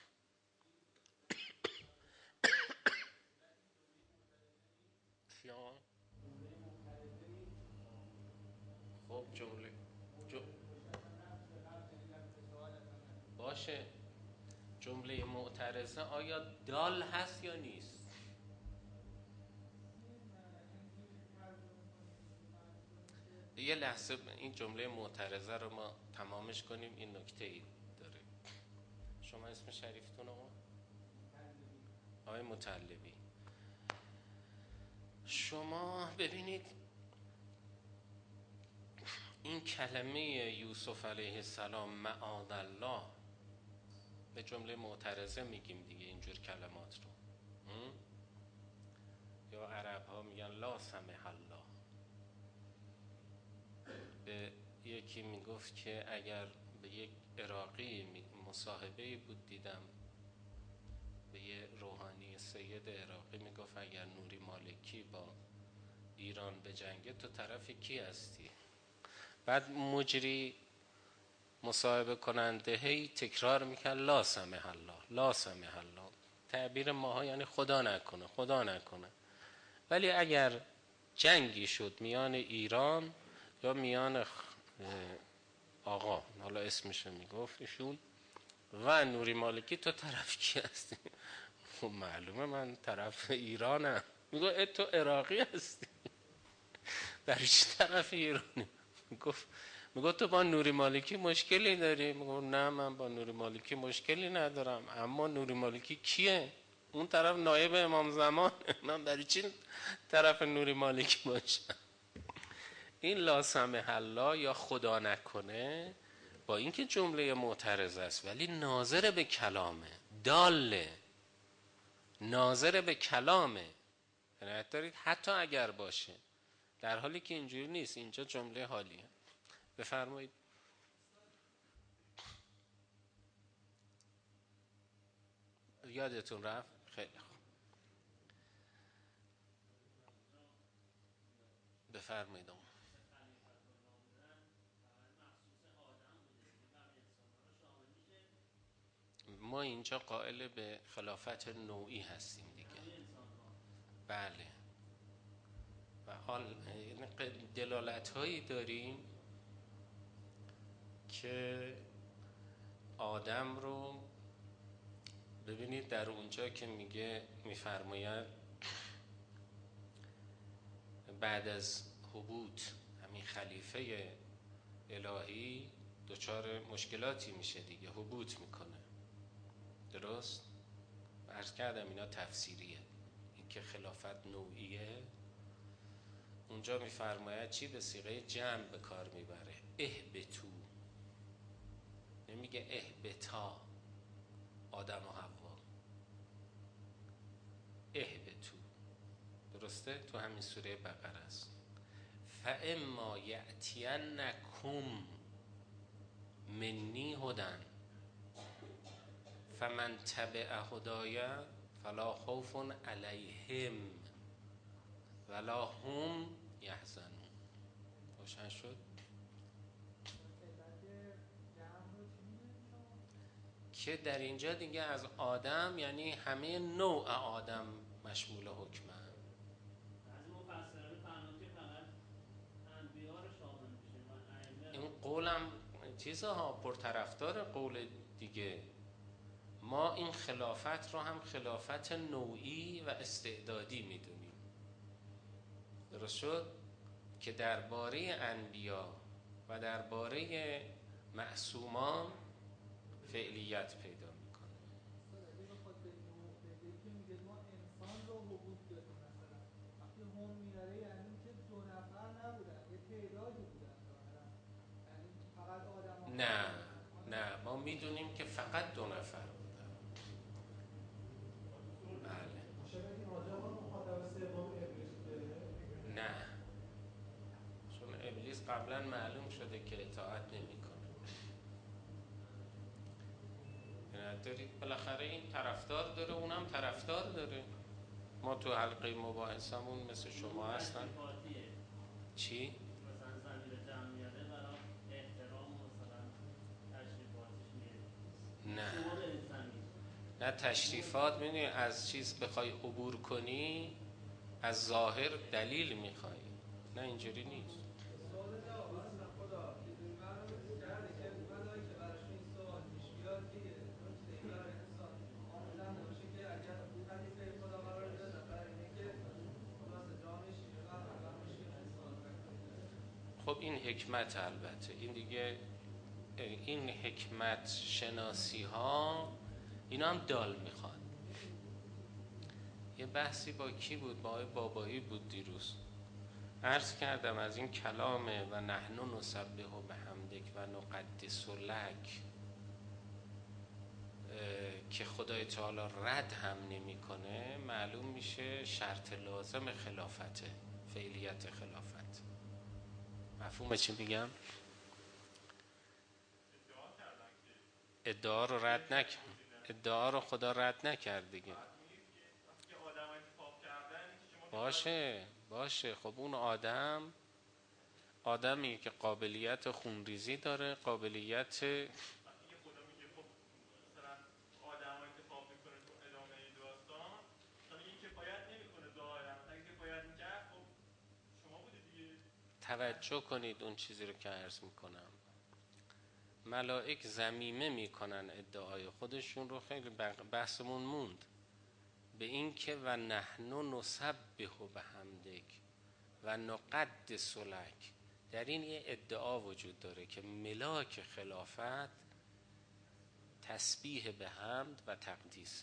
خب جمله باشه، جمله معترضه آیا دال هست یا نیست؟ یه لحظه این جمله معترضه رو ما تمامش کنیم. این نکته ای داره. شما اسم شریفتون آقای مطلبی. شما ببینید این کلمه یوسف علیه السلام معاذ الله، به جمله معترضه میگیم دیگه اینجور کلمات رو. یا عرب ها میگن لا سمح الله. به یکی میگفت که اگر به یک عراقی مصاحبه بود دیدم، به یه روحانی سید عراقی میگفت اگر نوری مالکی با ایران به جنگه تو طرف کی هستی؟ بعد مجری مصاحبه کننده هی تکرار میکرد لا سمح الله، لا سمح الله. تعبیر ماها یعنی خدا نکنه، خدا نکنه. ولی اگر جنگی شد میان ایران یا میان آقا، حالا اسمشو میگفت ایشون، و نوری مالکی، تو طرف کی هستی؟ خب معلومه من طرف ایرانم. میگه تو عراقی هستی، برای چی طرف ایرانی؟ میگه تو با نوری مالکی مشکلی داری؟ میگه نه من با نوری مالکی مشکلی ندارم، اما نوری مالکی کیه؟ اون طرف نایب امام زمان، من برای چی طرف نوری مالکی باشم؟ این لا سمح الله یا خدا نکنه با اینکه جمله معترض است ولی ناظر به کلامه، داله، ناظر به کلامه. عنایت دارید. حتی اگر باشه، در حالی که اینجوری نیست، اینجا جمله حالیه. بفرمایید. یادتون رفت؟ خیلی خوب، بفرمایید. ما اینجا قائل به خلافت نوعی هستیم دیگه. بله. و حال دلالت هایی داریم که آدم رو ببینید در اونجا که میفرماید بعد از حبوط همین خلیفه الهی دچار مشکلاتی میشه دیگه، حبوط میکنه. درست؟ عرض کردم اینا تفسیریه. این که خلافت نوعیه اونجا میفرماید چی؟ به صیغه جمع به کار میبره. اهبتو، نمیگه اهبتا آدم و حوا. اهبتو، درسته؟ تو همین سوره بقره است. فاما یأتینکم منی هدی فمن تبع هدای فلا خوف علیهم ولا هم یحزنون. روشن شد؟ که در اینجا دیگه از آدم یعنی همه نوع آدم مشمول حکمه. این قولم چیزها پرطرفدار قول دیگه. ما این خلافت رو هم خلافت نوعی و استعدادی میدونیم. درست شد؟ که درباره انبیا و درباره معصومان فعلیت پیدا میکنه. نه ما میدونیم که فقط 2 نفر بودن. بله. نه، چون ابلیس قبلا معلوم شده که اطاعت نمیکنه. دارید بالاخره این طرفدار داره، اونم طرفدار داره. ما تو حلقه مباحثمون مثل شما هستن. چی؟ مثلا زمین جمع میاره برای احترام مثلا تشریفاتش میره. نه تشریفات، میدونی از چیز بخوای عبور کنی از ظاهر دلیل میخوای، نه اینجوری نیست. خب این حکمت، البته این دیگه، این حکمت شناسی ها اینا هم دال میخواد. یه بحثی با کی بود؟ با بابایی بود دیروز. عرض کردم از این کلامه و نحن نسبح بحمدک و نقدس لک که خدای تعالی رد هم نمیکنه، معلوم میشه شرط لازم خلافته، فعلیت خلافت. مفهومه چی میگم؟ ادعا رو رد نکن، ادعا رو خدا رد نکرد دیگه. باشه خب اون آدمی که قابلیت خونریزی داره، قابلیت توجه کنید اون چیزی رو که عرض میکنم. ملائک ضمیمه میکنن ادعای خودشون رو. خیلی بحثمون موند به این که و نحن نسبح بحمدک و نقدس لک. در این یه ادعا وجود داره که ملاک خلافت تسبیح به حمد و تقدیسه.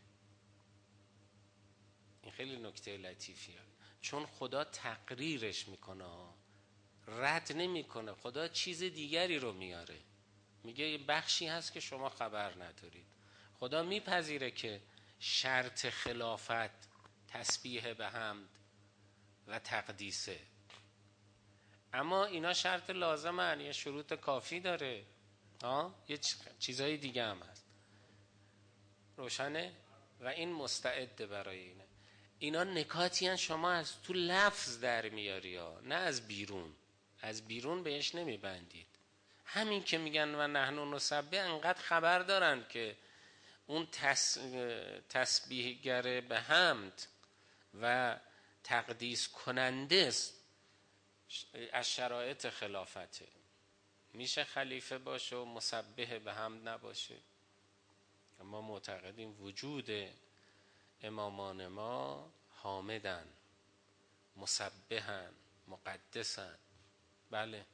این خیلی نکته لطیفیه، چون خدا تقریرش میکنه، رد نمیکنه. خدا چیز دیگری رو میاره، میگه یه بخشی هست که شما خبر ندارید. خدا میپذیره که شرط خلافت تسبیح به حمد و تقدیسه، اما اینا شرط لازمه، یه شروط کافی داره. یه چیزای دیگه هم هست. روشنه؟ و این مستعده برای اینه. اینا نکاتی هست شما از تو لفظ در میاری ها، نه از بیرون. از بیرون بهش نمیبندید. همین که میگن و نحن نسبح، انقدر خبر دارن که اون تسبیحگر به حمد و تقدیس کننده است، از شرایط خلافته. میشه خلیفه باشه و مسبح به حمد نباشه. اما معتقدیم وجود امامان ما حامدن، مسبحن، مقدسن. بله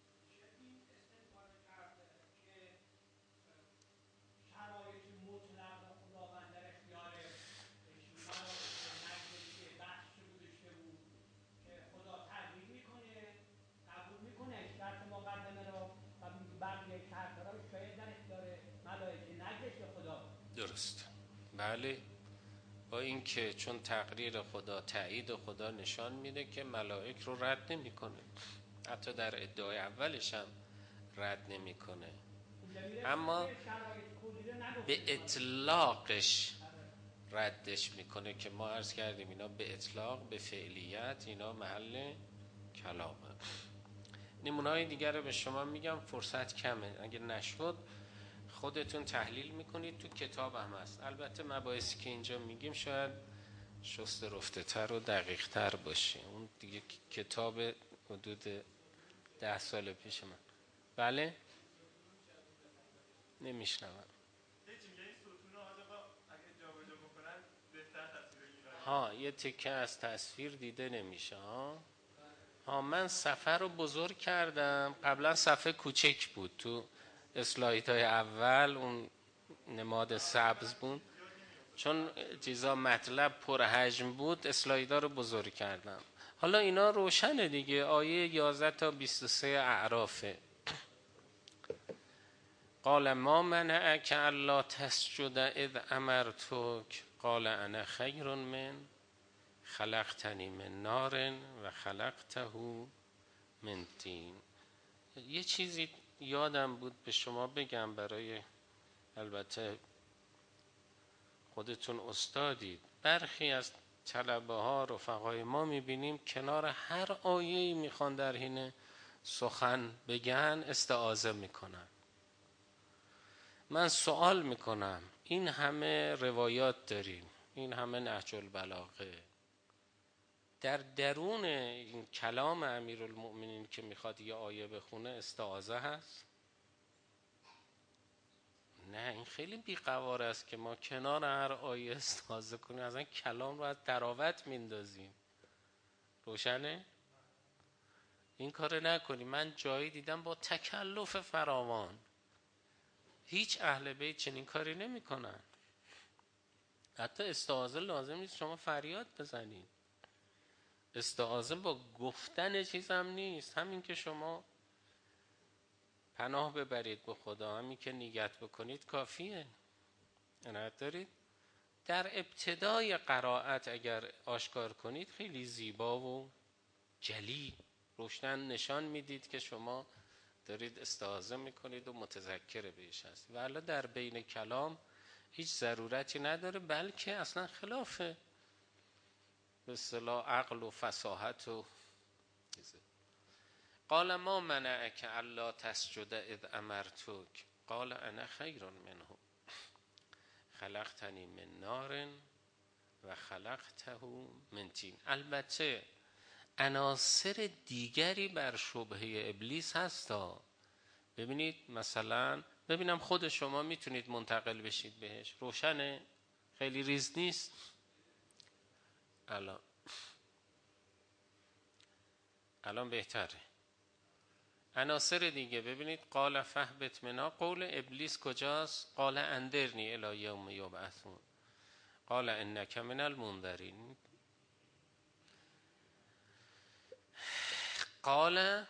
درست. بله، با این که چون تقریر خدا، تایید خدا نشان میده که ملائک رو رد نمیکنه، حتی در ادعای اولش هم رد نمیکنه، اما به اطلاقش ردش میکنه که ما عرض کردیم اینا به اطلاق، به فعلیت اینا محل کلامه. نمونه‌های دیگر رو به شما میگم، فرصت کمه، اگه نشد خودتون تحلیل میکنید، تو کتاب هم هست. البته مباحثی که اینجا میگیم شاید شسته رفته تر و دقیق تر باشه، اون دیگه کتاب حدود 10 سال پیش من. بله؟ نمیشنوم. یه تکه از تصویر دیده نمیشه. من صفحه رو بزرگ کردم. قبلا صفحه کوچک بود، تو اسلایدهای اول اون نماد سبز بود، چون چیزا مطلب پر حجم بود اسلایدها رو بزرگ کردم. حالا اینا روشنه دیگه. آیه 11 تا 23 اعرافه. قال ما منعک الا تسجد اذ امرتک قال انا خیر من خلقتنی من نار و خلقته من طین. یه چیزی یادم بود به شما بگم، برای البته خودتون استادید. برخی از طلبه ها رفقای ما میبینیم کنار هر آیه‌ای میخوان در حین سخن بگن استعاذه میکنن. من سوال میکنم این همه روایات داریم، این همه نهج البلاغه، در درون این کلام امیرالمؤمنین که میخواد یه آیه بخونه استعاذه هست؟ نه، این خیلی بی‌قواره است که ما کنار هر آیه استعاذه کنیم، اصلا کلام رو از تراوت میندازیم. روشنه؟ این کار نکنیم. من جایی دیدم با تکلف فراوان هیچ اهل بیت چنین کاری نمی کنن. حتی استعاذه لازم نیست شما فریاد بزنید. استعاذه با گفتن چیز هم نیست، همین که شما پناه ببرید به خدا، همین که نیت بکنید کافیه. عنایت دارید؟ در ابتدای قرائت اگر آشکار کنید خیلی زیبا و جلی روشن نشان میدید که شما دارید استعاذه میکنید و متذکر بهش هستید. ولی در بین کلام هیچ ضرورتی نداره، بلکه اصلا خلاف به اصطلاح عقل و فصاحت و قال ما منعک الا تسجد اذ امرتک قال انا خیر منه خلقتنی من نار و خلقته من طین. البته عناصر دیگری بر شبهه ابلیس هستا. ببینید مثلا، ببینم خود شما میتونید منتقل بشید بهش. روشنه؟ خیلی ریز نیست. الان بهتره. عناصر دیگه ببینید. قال فهبط منا، قول ابلیس کجاست؟ قال اندرنی الی یوم یبعثون قال انک من المنذرین. قال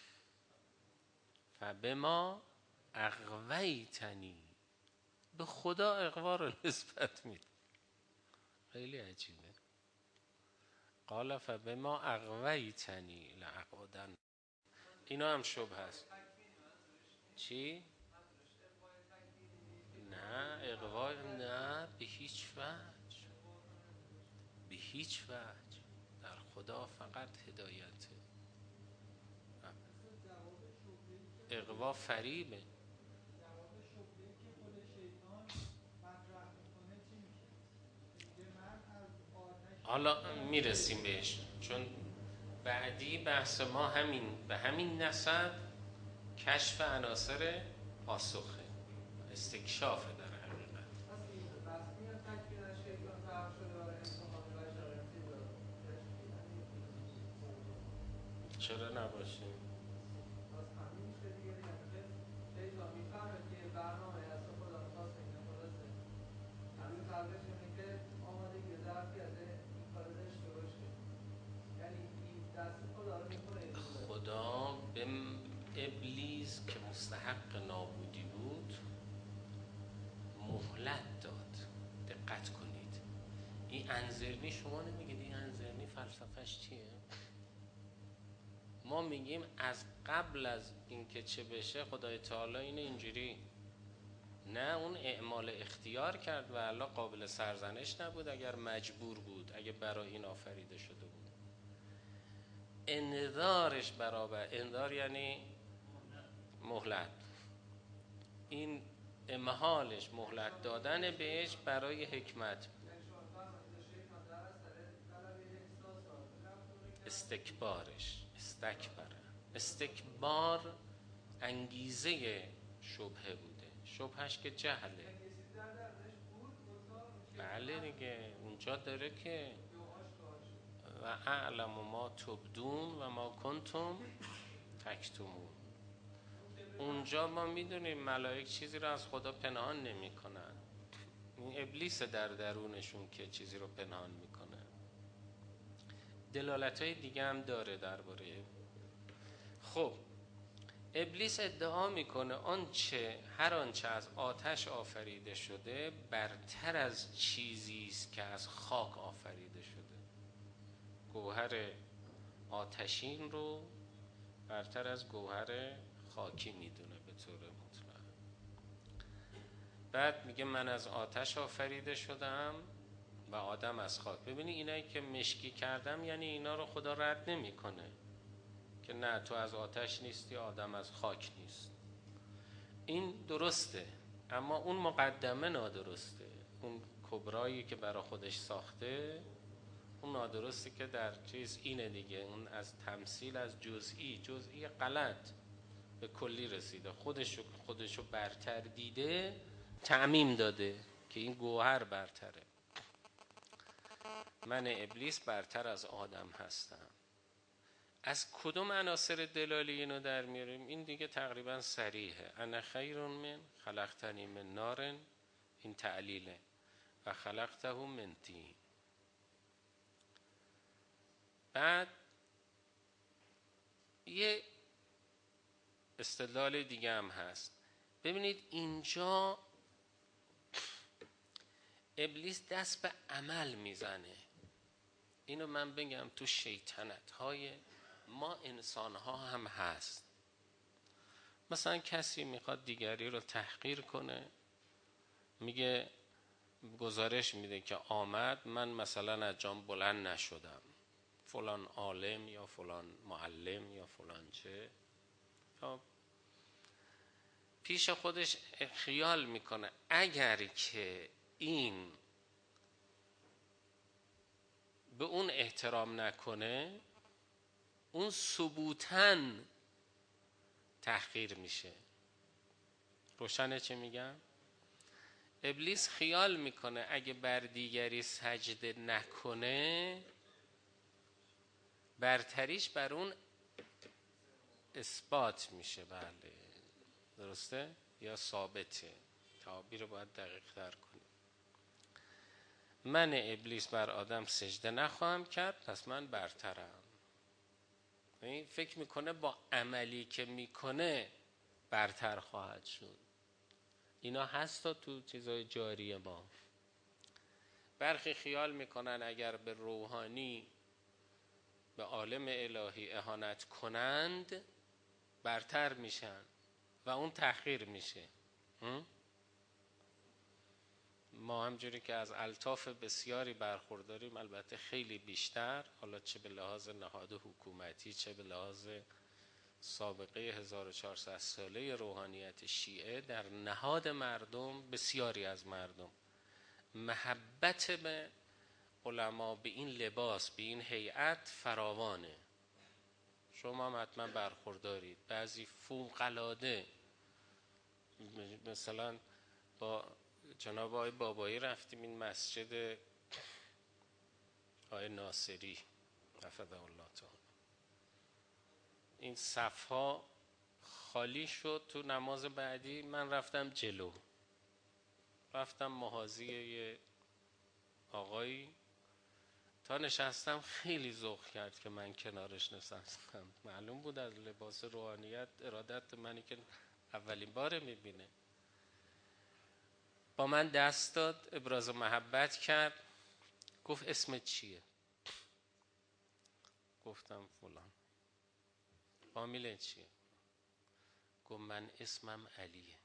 فبما اغویتنی، به خدا اغوا رو نسبت میده. خیلی عجیبه. قال فبما اغویتنی لاقعدن. اینا هم شبه هست. چی؟ نه اغوا نه، به هیچ وجه، به هیچ وجه. در خدا فقط هدایته. اغوا فریبه. حالا میرسیم بهش، چون بعدی بحث ما همین به همین نسب کشف عناصر پاسخه، استکشافه در حقیقت. چرا نباشیم؟ خدا به ابلیس که مستحق نابودی بود مهلت داد. دقت کنید، این انذرنی شما نمیگید این انذرنی فلسفهش چیه؟ ما میگیم از قبل از اینکه چه بشه خدای تعالی اینه اینجوری، نه اون اعمال اختیار کرد و الا قابل سرزنش نبود اگر مجبور بود، اگه برای این آفریده شده بود. انذارش برابر، انذار یعنی مهلت، این امهالش مهلت دادن بهش برای حکمت. استکبار انگیزه شبهه بوده. شبهش که جهله. بله دیگه، اونجا داره که و اعلم ما تبدون و ما کنتم تکتمون. اونجا ما میدونیم ملائک چیزی رو از خدا پنهان نمی کنن. این ابلیس در درونشون که چیزی رو پنهان میکنه. دلالت‌های دیگه هم داره درباره. خب ابلیس ادعا میکنه هر آنچه از آتش آفریده شده برتر از چیزی است که از خاک آفریده شده. گوهر آتشین رو برتر از گوهر خاکی میدونه به طور مطلق. بعد میگه من از آتش آفریده شدم و آدم از خاک. ببینی اینایی که مشکی کردم یعنی اینا رو خدا رد نمیکنه که نه تو از آتش نیستی، آدم از خاک نیست. این درسته، اما اون مقدمه نادرسته. اون کبرایی که برای خودش ساخته اون نادرسته که در چیز اینه دیگه. اون از تمثیل از جزئی غلط به کلی رسیده. خودشو برتر دیده، تعمیم داده که این گوهر برتره. من ابلیس برتر از آدم هستم. از کدوم عناصر دلالی اینو در میاریم؟ این دیگه تقریبا صریحه. انا خیر من خلقتنی من نار، این تعلیله، و خلقته من طین. بعد یه استدلال دیگه هم هست. ببینید اینجا ابلیس دست به عمل میزنه. اینو من بگم تو شیطنت های ما انسان ها هم هست. مثلا کسی میخواد دیگری رو تحقیر کنه، میگه گزارش میده که آمد، من مثلا از جام بلند نشدم، فلان عالم یا فلان معلم یا فلان چه، پیش خودش خیال میکنه اگر که این به اون احترام نکنه اون ثبوتاً تحقیر میشه. روشنه چه میگم؟ ابلیس خیال میکنه اگه بر دیگری سجده نکنه برتریش بر اون اثبات میشه. بله درسته یا ثابته. تعبیر رو باید دقیق تر کنیم. من ابلیس بر آدم سجده نخواهم کرد پس من برترم. این فکر میکنه با عملی که میکنه برتر خواهد شد. اینا هستا تو چیزای جاری ما. برخی خیال میکنن اگر به روحانی، به عالم الهی اهانت کنند برتر میشن و اون تحقیر میشه. ما همجوری که از الطاف بسیاری برخورداریم، البته خیلی بیشتر، حالا چه به لحاظ نهاد حکومتی چه به لحاظ سابقه 1400 ساله روحانیت شیعه، در نهاد مردم، بسیاری از مردم محبت به علما به این لباس، به این هیئت فراوانه. شما هم حتما برخوردارید. بعضی فوق‌العاده، مثلا با جناب آقای بابایی رفتیم این مسجد آقای ناصری حفظه الله تعالی، این صفها خالی شد. تو نماز بعدی من رفتم جلو، رفتم محاذی یه آقایی، تا نشستم خیلی ذوق کرد که من کنارش نشستم. معلوم بود از لباس روحانیت ارادت منی که اولین باره میبینه. با من دست داد، ابراز محبت کرد، گفت اسمت چیه؟ گفتم فلان. فامیلت چیه؟ گفت من اسمم علیه.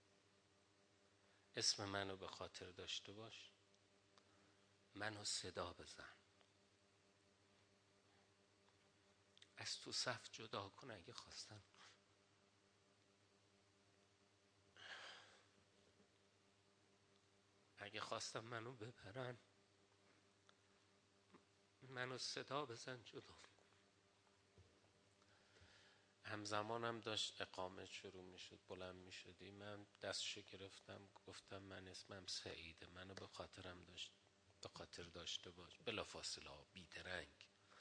اسم منو به خاطر داشته باش، منو صدا بزن، از تو صف جدا کن اگه خواستن. اگه خواستم منو ببرن منو صدا بزن جدا. همزمانم داشت اقامت شروع میشد، بلند میشدی، من دستشو گرفتم گفتم من اسمم سعیده، منو به خاطر داشته باش. بلا فاصله بیدرنگ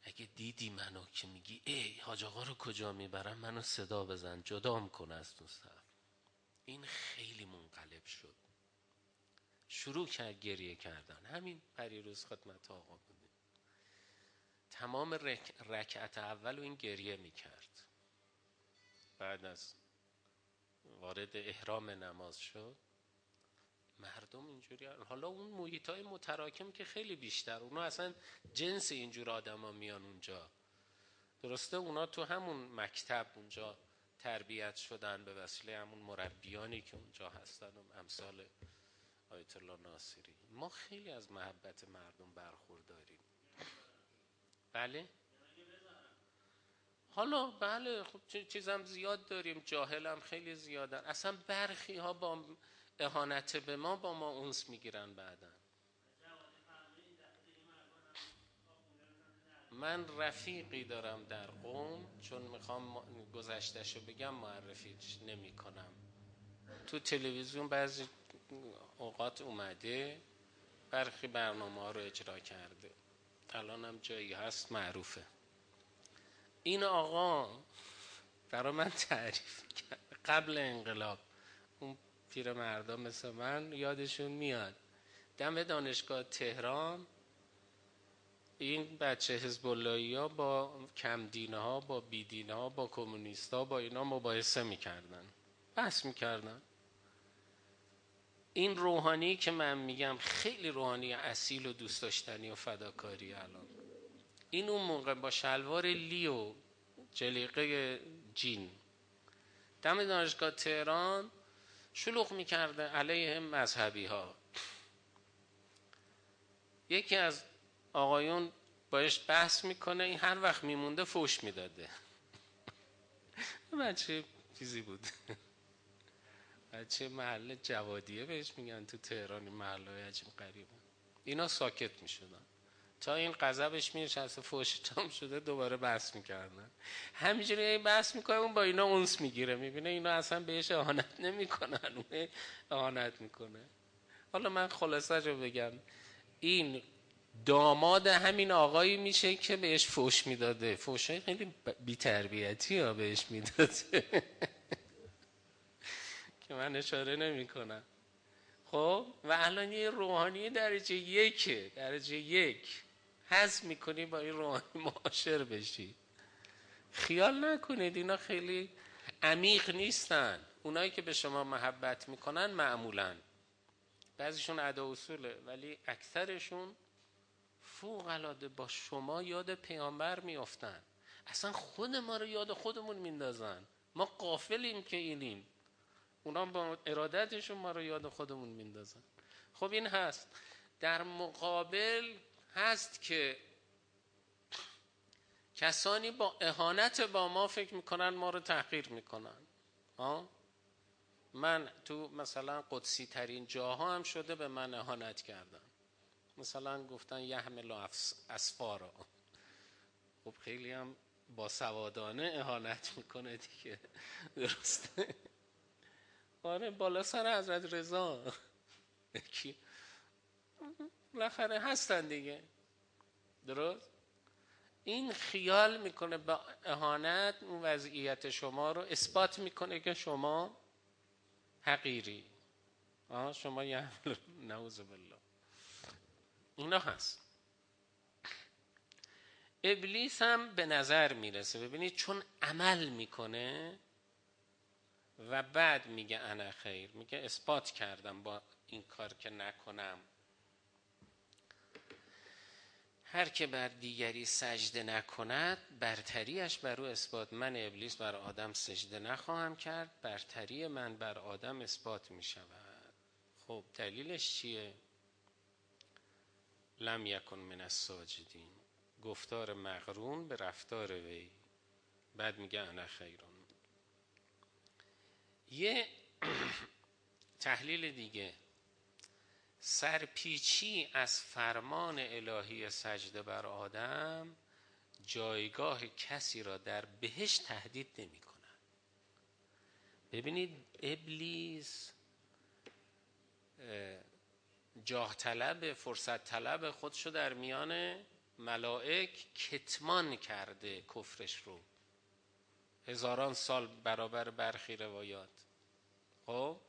اگه دیدی منو که میگی ای حاج آقا رو کجا میبرم، منو صدا بزن جدام کن از تو صف. این خیلی منقلب شد، شروع کرد گریه کردن. همین پریروز خدمت آقا بودیم، تمام رکعت اول این گریه میکرد. بعد از وارد احرام نماز شد، مردم اینجوری حالا اون محیطای متراکم که خیلی بیشتر، اونا اصلا جنس اینجور آدم ها میان اونجا، درسته اونا تو همون مکتب اونجا تربیت شدن به وسیله همون مربیانی که اونجا هستن و امثال آیت الله ناصری. ما خیلی از محبت مردم برخورداریم. بله حالا بله خب چیزم زیاد داریم، جاهلم خیلی زیادن. اصلا برخی ها با اهانت به ما با ما اونس میگیرن بعدن. من رفیقی دارم در قم، چون میخوام گذشتهشو بگم معرفیش نمی کنم، تو تلویزیون بعضی اوقات اومده برخی برنامه ها رو اجرا کرده، الان هم جایی هست معروفه. این آقا برای من تعریف کرد قبل انقلاب، اون پیر مردم مثل من یادشون میاد دم دانشگاه تهران این بچه حزب اللهی ها با کمدینه ها، با بیدینه ها، با کمونیست ها، با اینا مباحثه میکردن، بحث میکردن. این روحانی که من میگم خیلی روحانی اصیل و دوست داشتنی و فداکاری، الان این اون موقع با شلوار لی و جلیقه جین دم دانشگاه تهران شلوغ میکرده علیه مذهبی ها. یکی از آقایون باش بحث میکنه، این هر وقت میمونده فوش میداده. بچه چیزی بود، بچه محل جوادیه بهش میگن تو تهران، محله عجیب غریبه. اینا ساکت میشدن تا این غضبش میشسته، فوش تام شده دوباره بحث میکردن. همینجوری بحث میکنه، اون با اینا اونس میگیره، میبینه اینا اصلا بهش اهانت نمیکنن، اون اهانت میکنه. حالا من خلاصه رو بگم، این داماد همین آقایی میشه که بهش فوش میداده، فوشای خیلی بی‌تربیتی ها بهش میداده که من اشاره نمی کنم. خب و الان یه روحانی درجه یک حس میکنی با این روحانی معاشر بشی. خیال نکنید اینا خیلی عمیق نیستن. اونایی که به شما محبت میکنن معمولاً بعضیشون ادا اصوله، ولی اکثرشون فوق العاده با شما یاد پیامبر میافتن، اصلا خود ما رو یاد خودمون میندازن. ما غافلیم که اینیم، اونا با ارادتشون ما رو یاد خودمون میندازن. خب این هست. در مقابل هست که کسانی با اهانت با ما فکر میکنن ما رو تحقیر میکنن. من تو مثلا قدسی ترین جاها هم شده به من اهانت کردن، مثلا گفتن یحمل اسفارا. خب خیلی هم با سوادانه اهانت میکنه دیگه، درسته؟ آره بالا سر حضرت رضا کی بالاخره هستن دیگه، درست؟ این خیال میکنه با اهانت اون وضعیت شما رو اثبات میکنه که شما حقیری، شما یحمل نعوذ بالله. اینا هست. ابلیس هم به نظر میرسه، ببینید چون عمل میکنه و بعد میگه انا خیر، میگه اثبات کردم با این کار که نکنم. هر که بر دیگری سجده نکند برتریش بر او اثبات. من ابلیس بر آدم سجده نخواهم کرد، برتری من بر آدم اثبات میشود. خب دلیلش چیه؟ لم یکن من الساجدین، گفتار مقرون به رفتار وی. بعد میگه انا خیرون. یه تحلیل دیگه، سرپیچی از فرمان الهی سجده بر آدم جایگاه کسی را در بهشت تهدید نمی کند. ببینید ابلیس جاه طلب، فرصت طلب خودشو در میان ملائک کتمان کرده کفرش رو، هزاران سال برابر برخی روایات. خب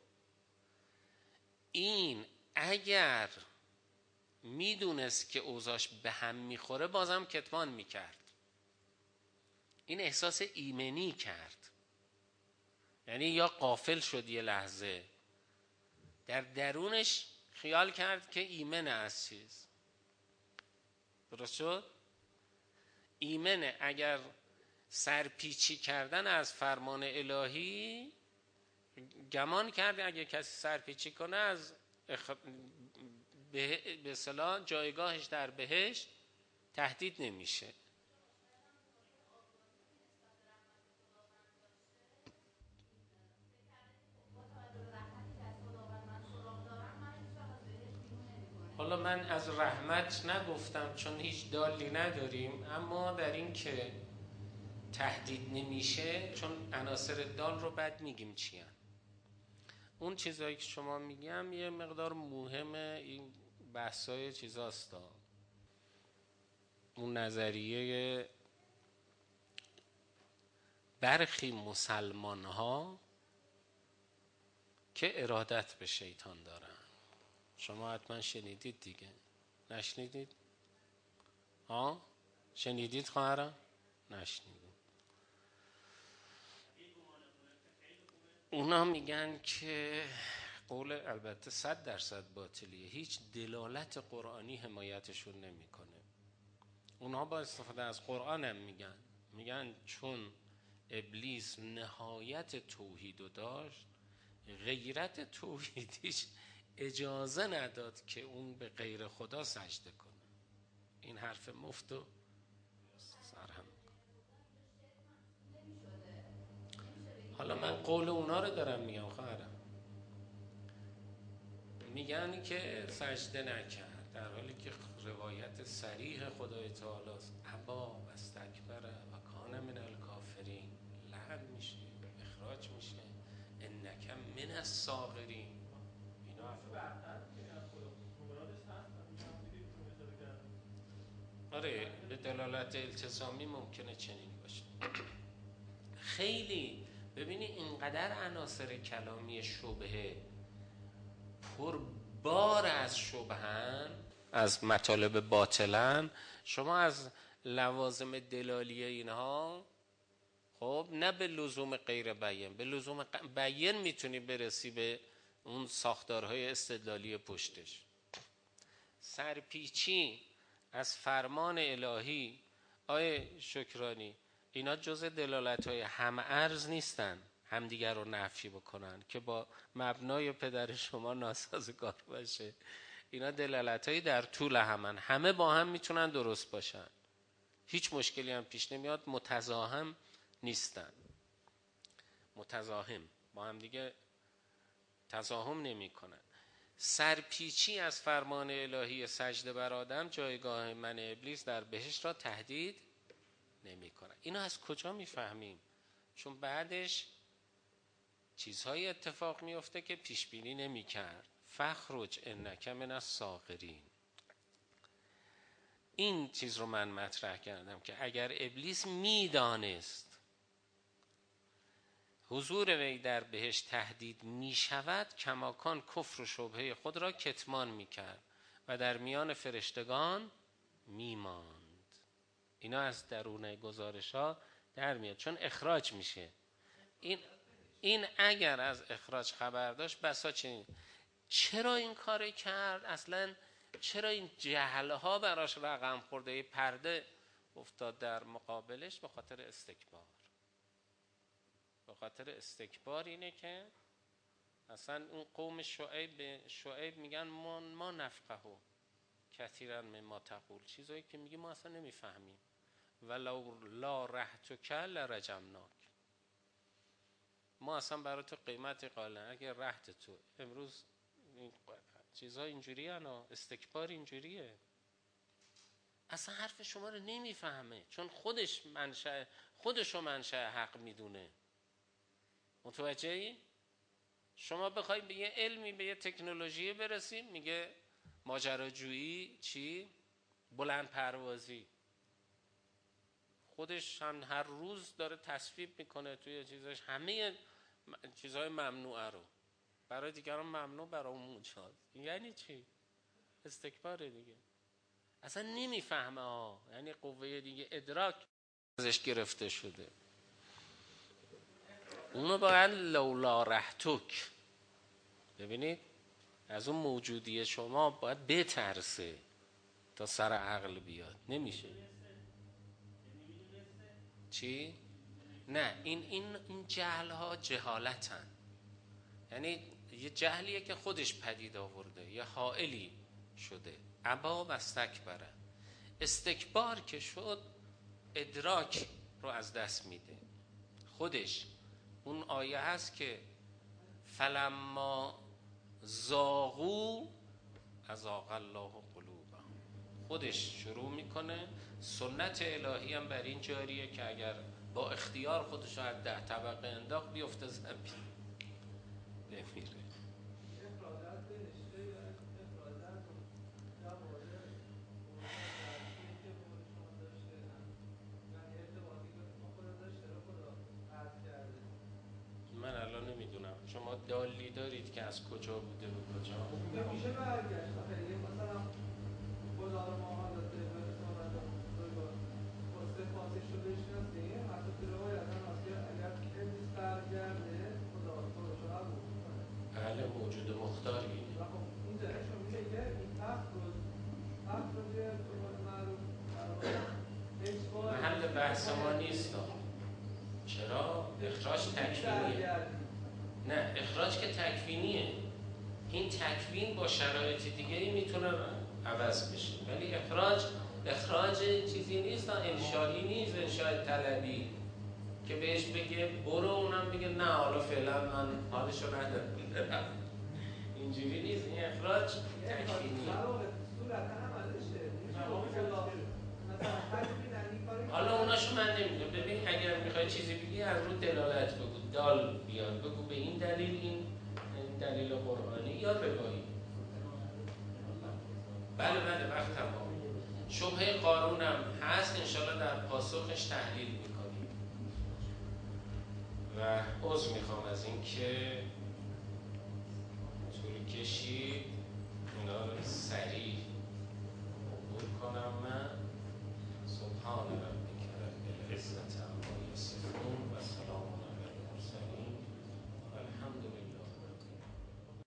این اگر میدونست که اوضاعش به هم میخوره بازم کتمان میکرد. این احساس ایمنی کرد، یعنی یا غافل شد یه لحظه، در درونش خیال کرد که ایمنه از چیز. درست شد؟ ایمنه. اگر سرپیچی کردن از فرمان الهی، گمان کرد اگر کسی سرپیچی کنه از به اصطلاح جایگاهش در بهشت تهدید نمیشه. حالا من از رحمت نگفتم چون هیچ دالی نداریم، اما در این که تهدید نمیشه، چون عناصر دال رو بعد میگیم چی هست. اون چیزایی که شما میگم یه مقدار مهمه، این بحثای چیزاست. اون نظریه برخی مسلمان ها که ارادت به شیطان دارن. شما حتما شنیدید دیگه، نشنیدید؟ شنیدید خواهرم؟ نشنیدید. اونا میگن که قول البته 100% باطلیه، هیچ دلالت قرآنی حمایتشون نمیکنه. اونها با استفاده از قرآن هم میگن چون ابلیس نهایت توحیدو داشت، غیرت توحیدیش اجازه نداد که اون به غیر خدا سجده کنه. این حرف مفتو سرهم. حالا من قول اونا رو دارم میگم خواهرم. میگن که سجده نکرد، در حالی که روایت صریح خدای تعالی است. ابا و استکبر و کان من الکافرین، لعن میشه، اخراج میشه، انک من الصاغرین. آره به دلالت التزامی ممکنه چنین باشه. خیلی ببینی اینقدر عناصر کلامی شبهه پر بار از شبهن، از مطالب باطلن. شما از لوازم دلالیه اینها خب نه به لزوم غیر بیان، به لزوم بیان میتونی برسی به اون ساختارهای استدلالی پشتش. سرپیچی از فرمان الهی آیه شکرانی، اینا جز دلالت‌های هم‌عرض نیستن همدیگر رو نفی بکنن که با مبنای پدر شما ناسازگار باشه. اینا دلالت‌هایی در طول همه با هم میتونن درست باشن، هیچ مشکلی هم پیش نمیاد، متزاحم نیستن، متزاحم با هم دیگه تزاحم نمی کنن. سرپیچی از فرمان الهی سجده بر آدم جایگاه من ابلیس در بهشت را تهدید نمی کنن. اینو از کجا میفهمیم؟ چون بعدش چیزهای اتفاق میفته که پیش بینی نمی کرد. فخرج انک من الصاغرین. این چیز رو من مطرح کردم که اگر ابلیس میدانست حضور وی در بهشت تهدید می شود، کماکان کفر و شبهه خود را کتمان می کرد و در میان فرشتگان می ماند. اینا از درون گزارش ها در میاد، چون اخراج میشه. این اگر از اخراج خبر داشت بسا چرا این کار کرد؟ اصلا چرا این جهله ها براش رقم خورده؟ پرده افتاد در مقابلش. به خاطر استکبار. به خاطر استکبار اینه که اصلا اون قوم شعیب میگن ما نفقهو کثیرا مما تقول، چیزایی که میگی ما اصلا نمیفهمیم. ولو لا رحتک لرجمناک، ما اصلا برای تو قیمت قائلن اگه رحت تو. امروز این چیزها اینجوریه، استکبار اینجوریه، اصلا حرف شما رو نمیفهمه چون خودشو منشأ حق میدونه. متوجهی؟ شما بخوای به یه علمی، به یه تکنولوژی برسیم، میگه ماجراجویی چی؟ بلند پروازی. خودش هم هر روز داره تصویب میکنه توی چیزش همه چیزهای ممنوعه رو برای دیگران ممنوع، برای اون مجاز. یعنی چی؟ استکباره دیگه. اصلا نمیفهمه ها، یعنی قوه دیگه ادراک ازش گرفته شده. اونو باید لولا رحتک، ببینید از اون موجودی شما باید بترسه تا سر عقل بیاد. نمیشه. چی؟ نه، این جهل ها جهالتن، یعنی یه جهلیه که خودش پدید آورده، یه حائلی شده. ابا و استکبره، استکبار که شد ادراک رو از دست میده خودش. اون آیه هست که فلما زاغوا ازاغ الله قلوبهم، خودش شروع میکنه. سنت الهی هم بر این جاریه که اگر با اختیار خودش رو از 10 طبقه انداخت بیفته زمین بمیره. من الان نمیدونم شما دالی دارید که از کجا بوده به کجا؟ میشه برگشت مثلا خدا رو ما حالت صفاتش رو بشناسیم، حتی تو روایت هم هست که اگر ابلیس برگرده خدا خودش رو قبول میکنه. بله، موجود مختاری. اینجا نشون میده که این افراد به قول معروف محل بحث ما نیست. چرا؟ اخراج تکوینیه. نه، اخراج که تکوینیه. این تکوین با شرایط دیگه میتونه عوض بشه، ولی اخراج چیزی نیست، انشایی نیست، انشای طلبی که بهش بگه برو، اونم بگه نه حالا فعلا من حالشو ندارم. اینجوری نیست. این اخراج تکوینیه. حالا اوناشو من نمیدونم. ببین اگر میخوای چیزی بگی از رو دلالت بگو، دال بیاد بگو به این دلیل، این دلیل قرآنی یا روایی. بله وقت تمام. شبهه قارون هم هست، انشالله در پاسخش تحلیل میکنیم. و عذر میخوام از این که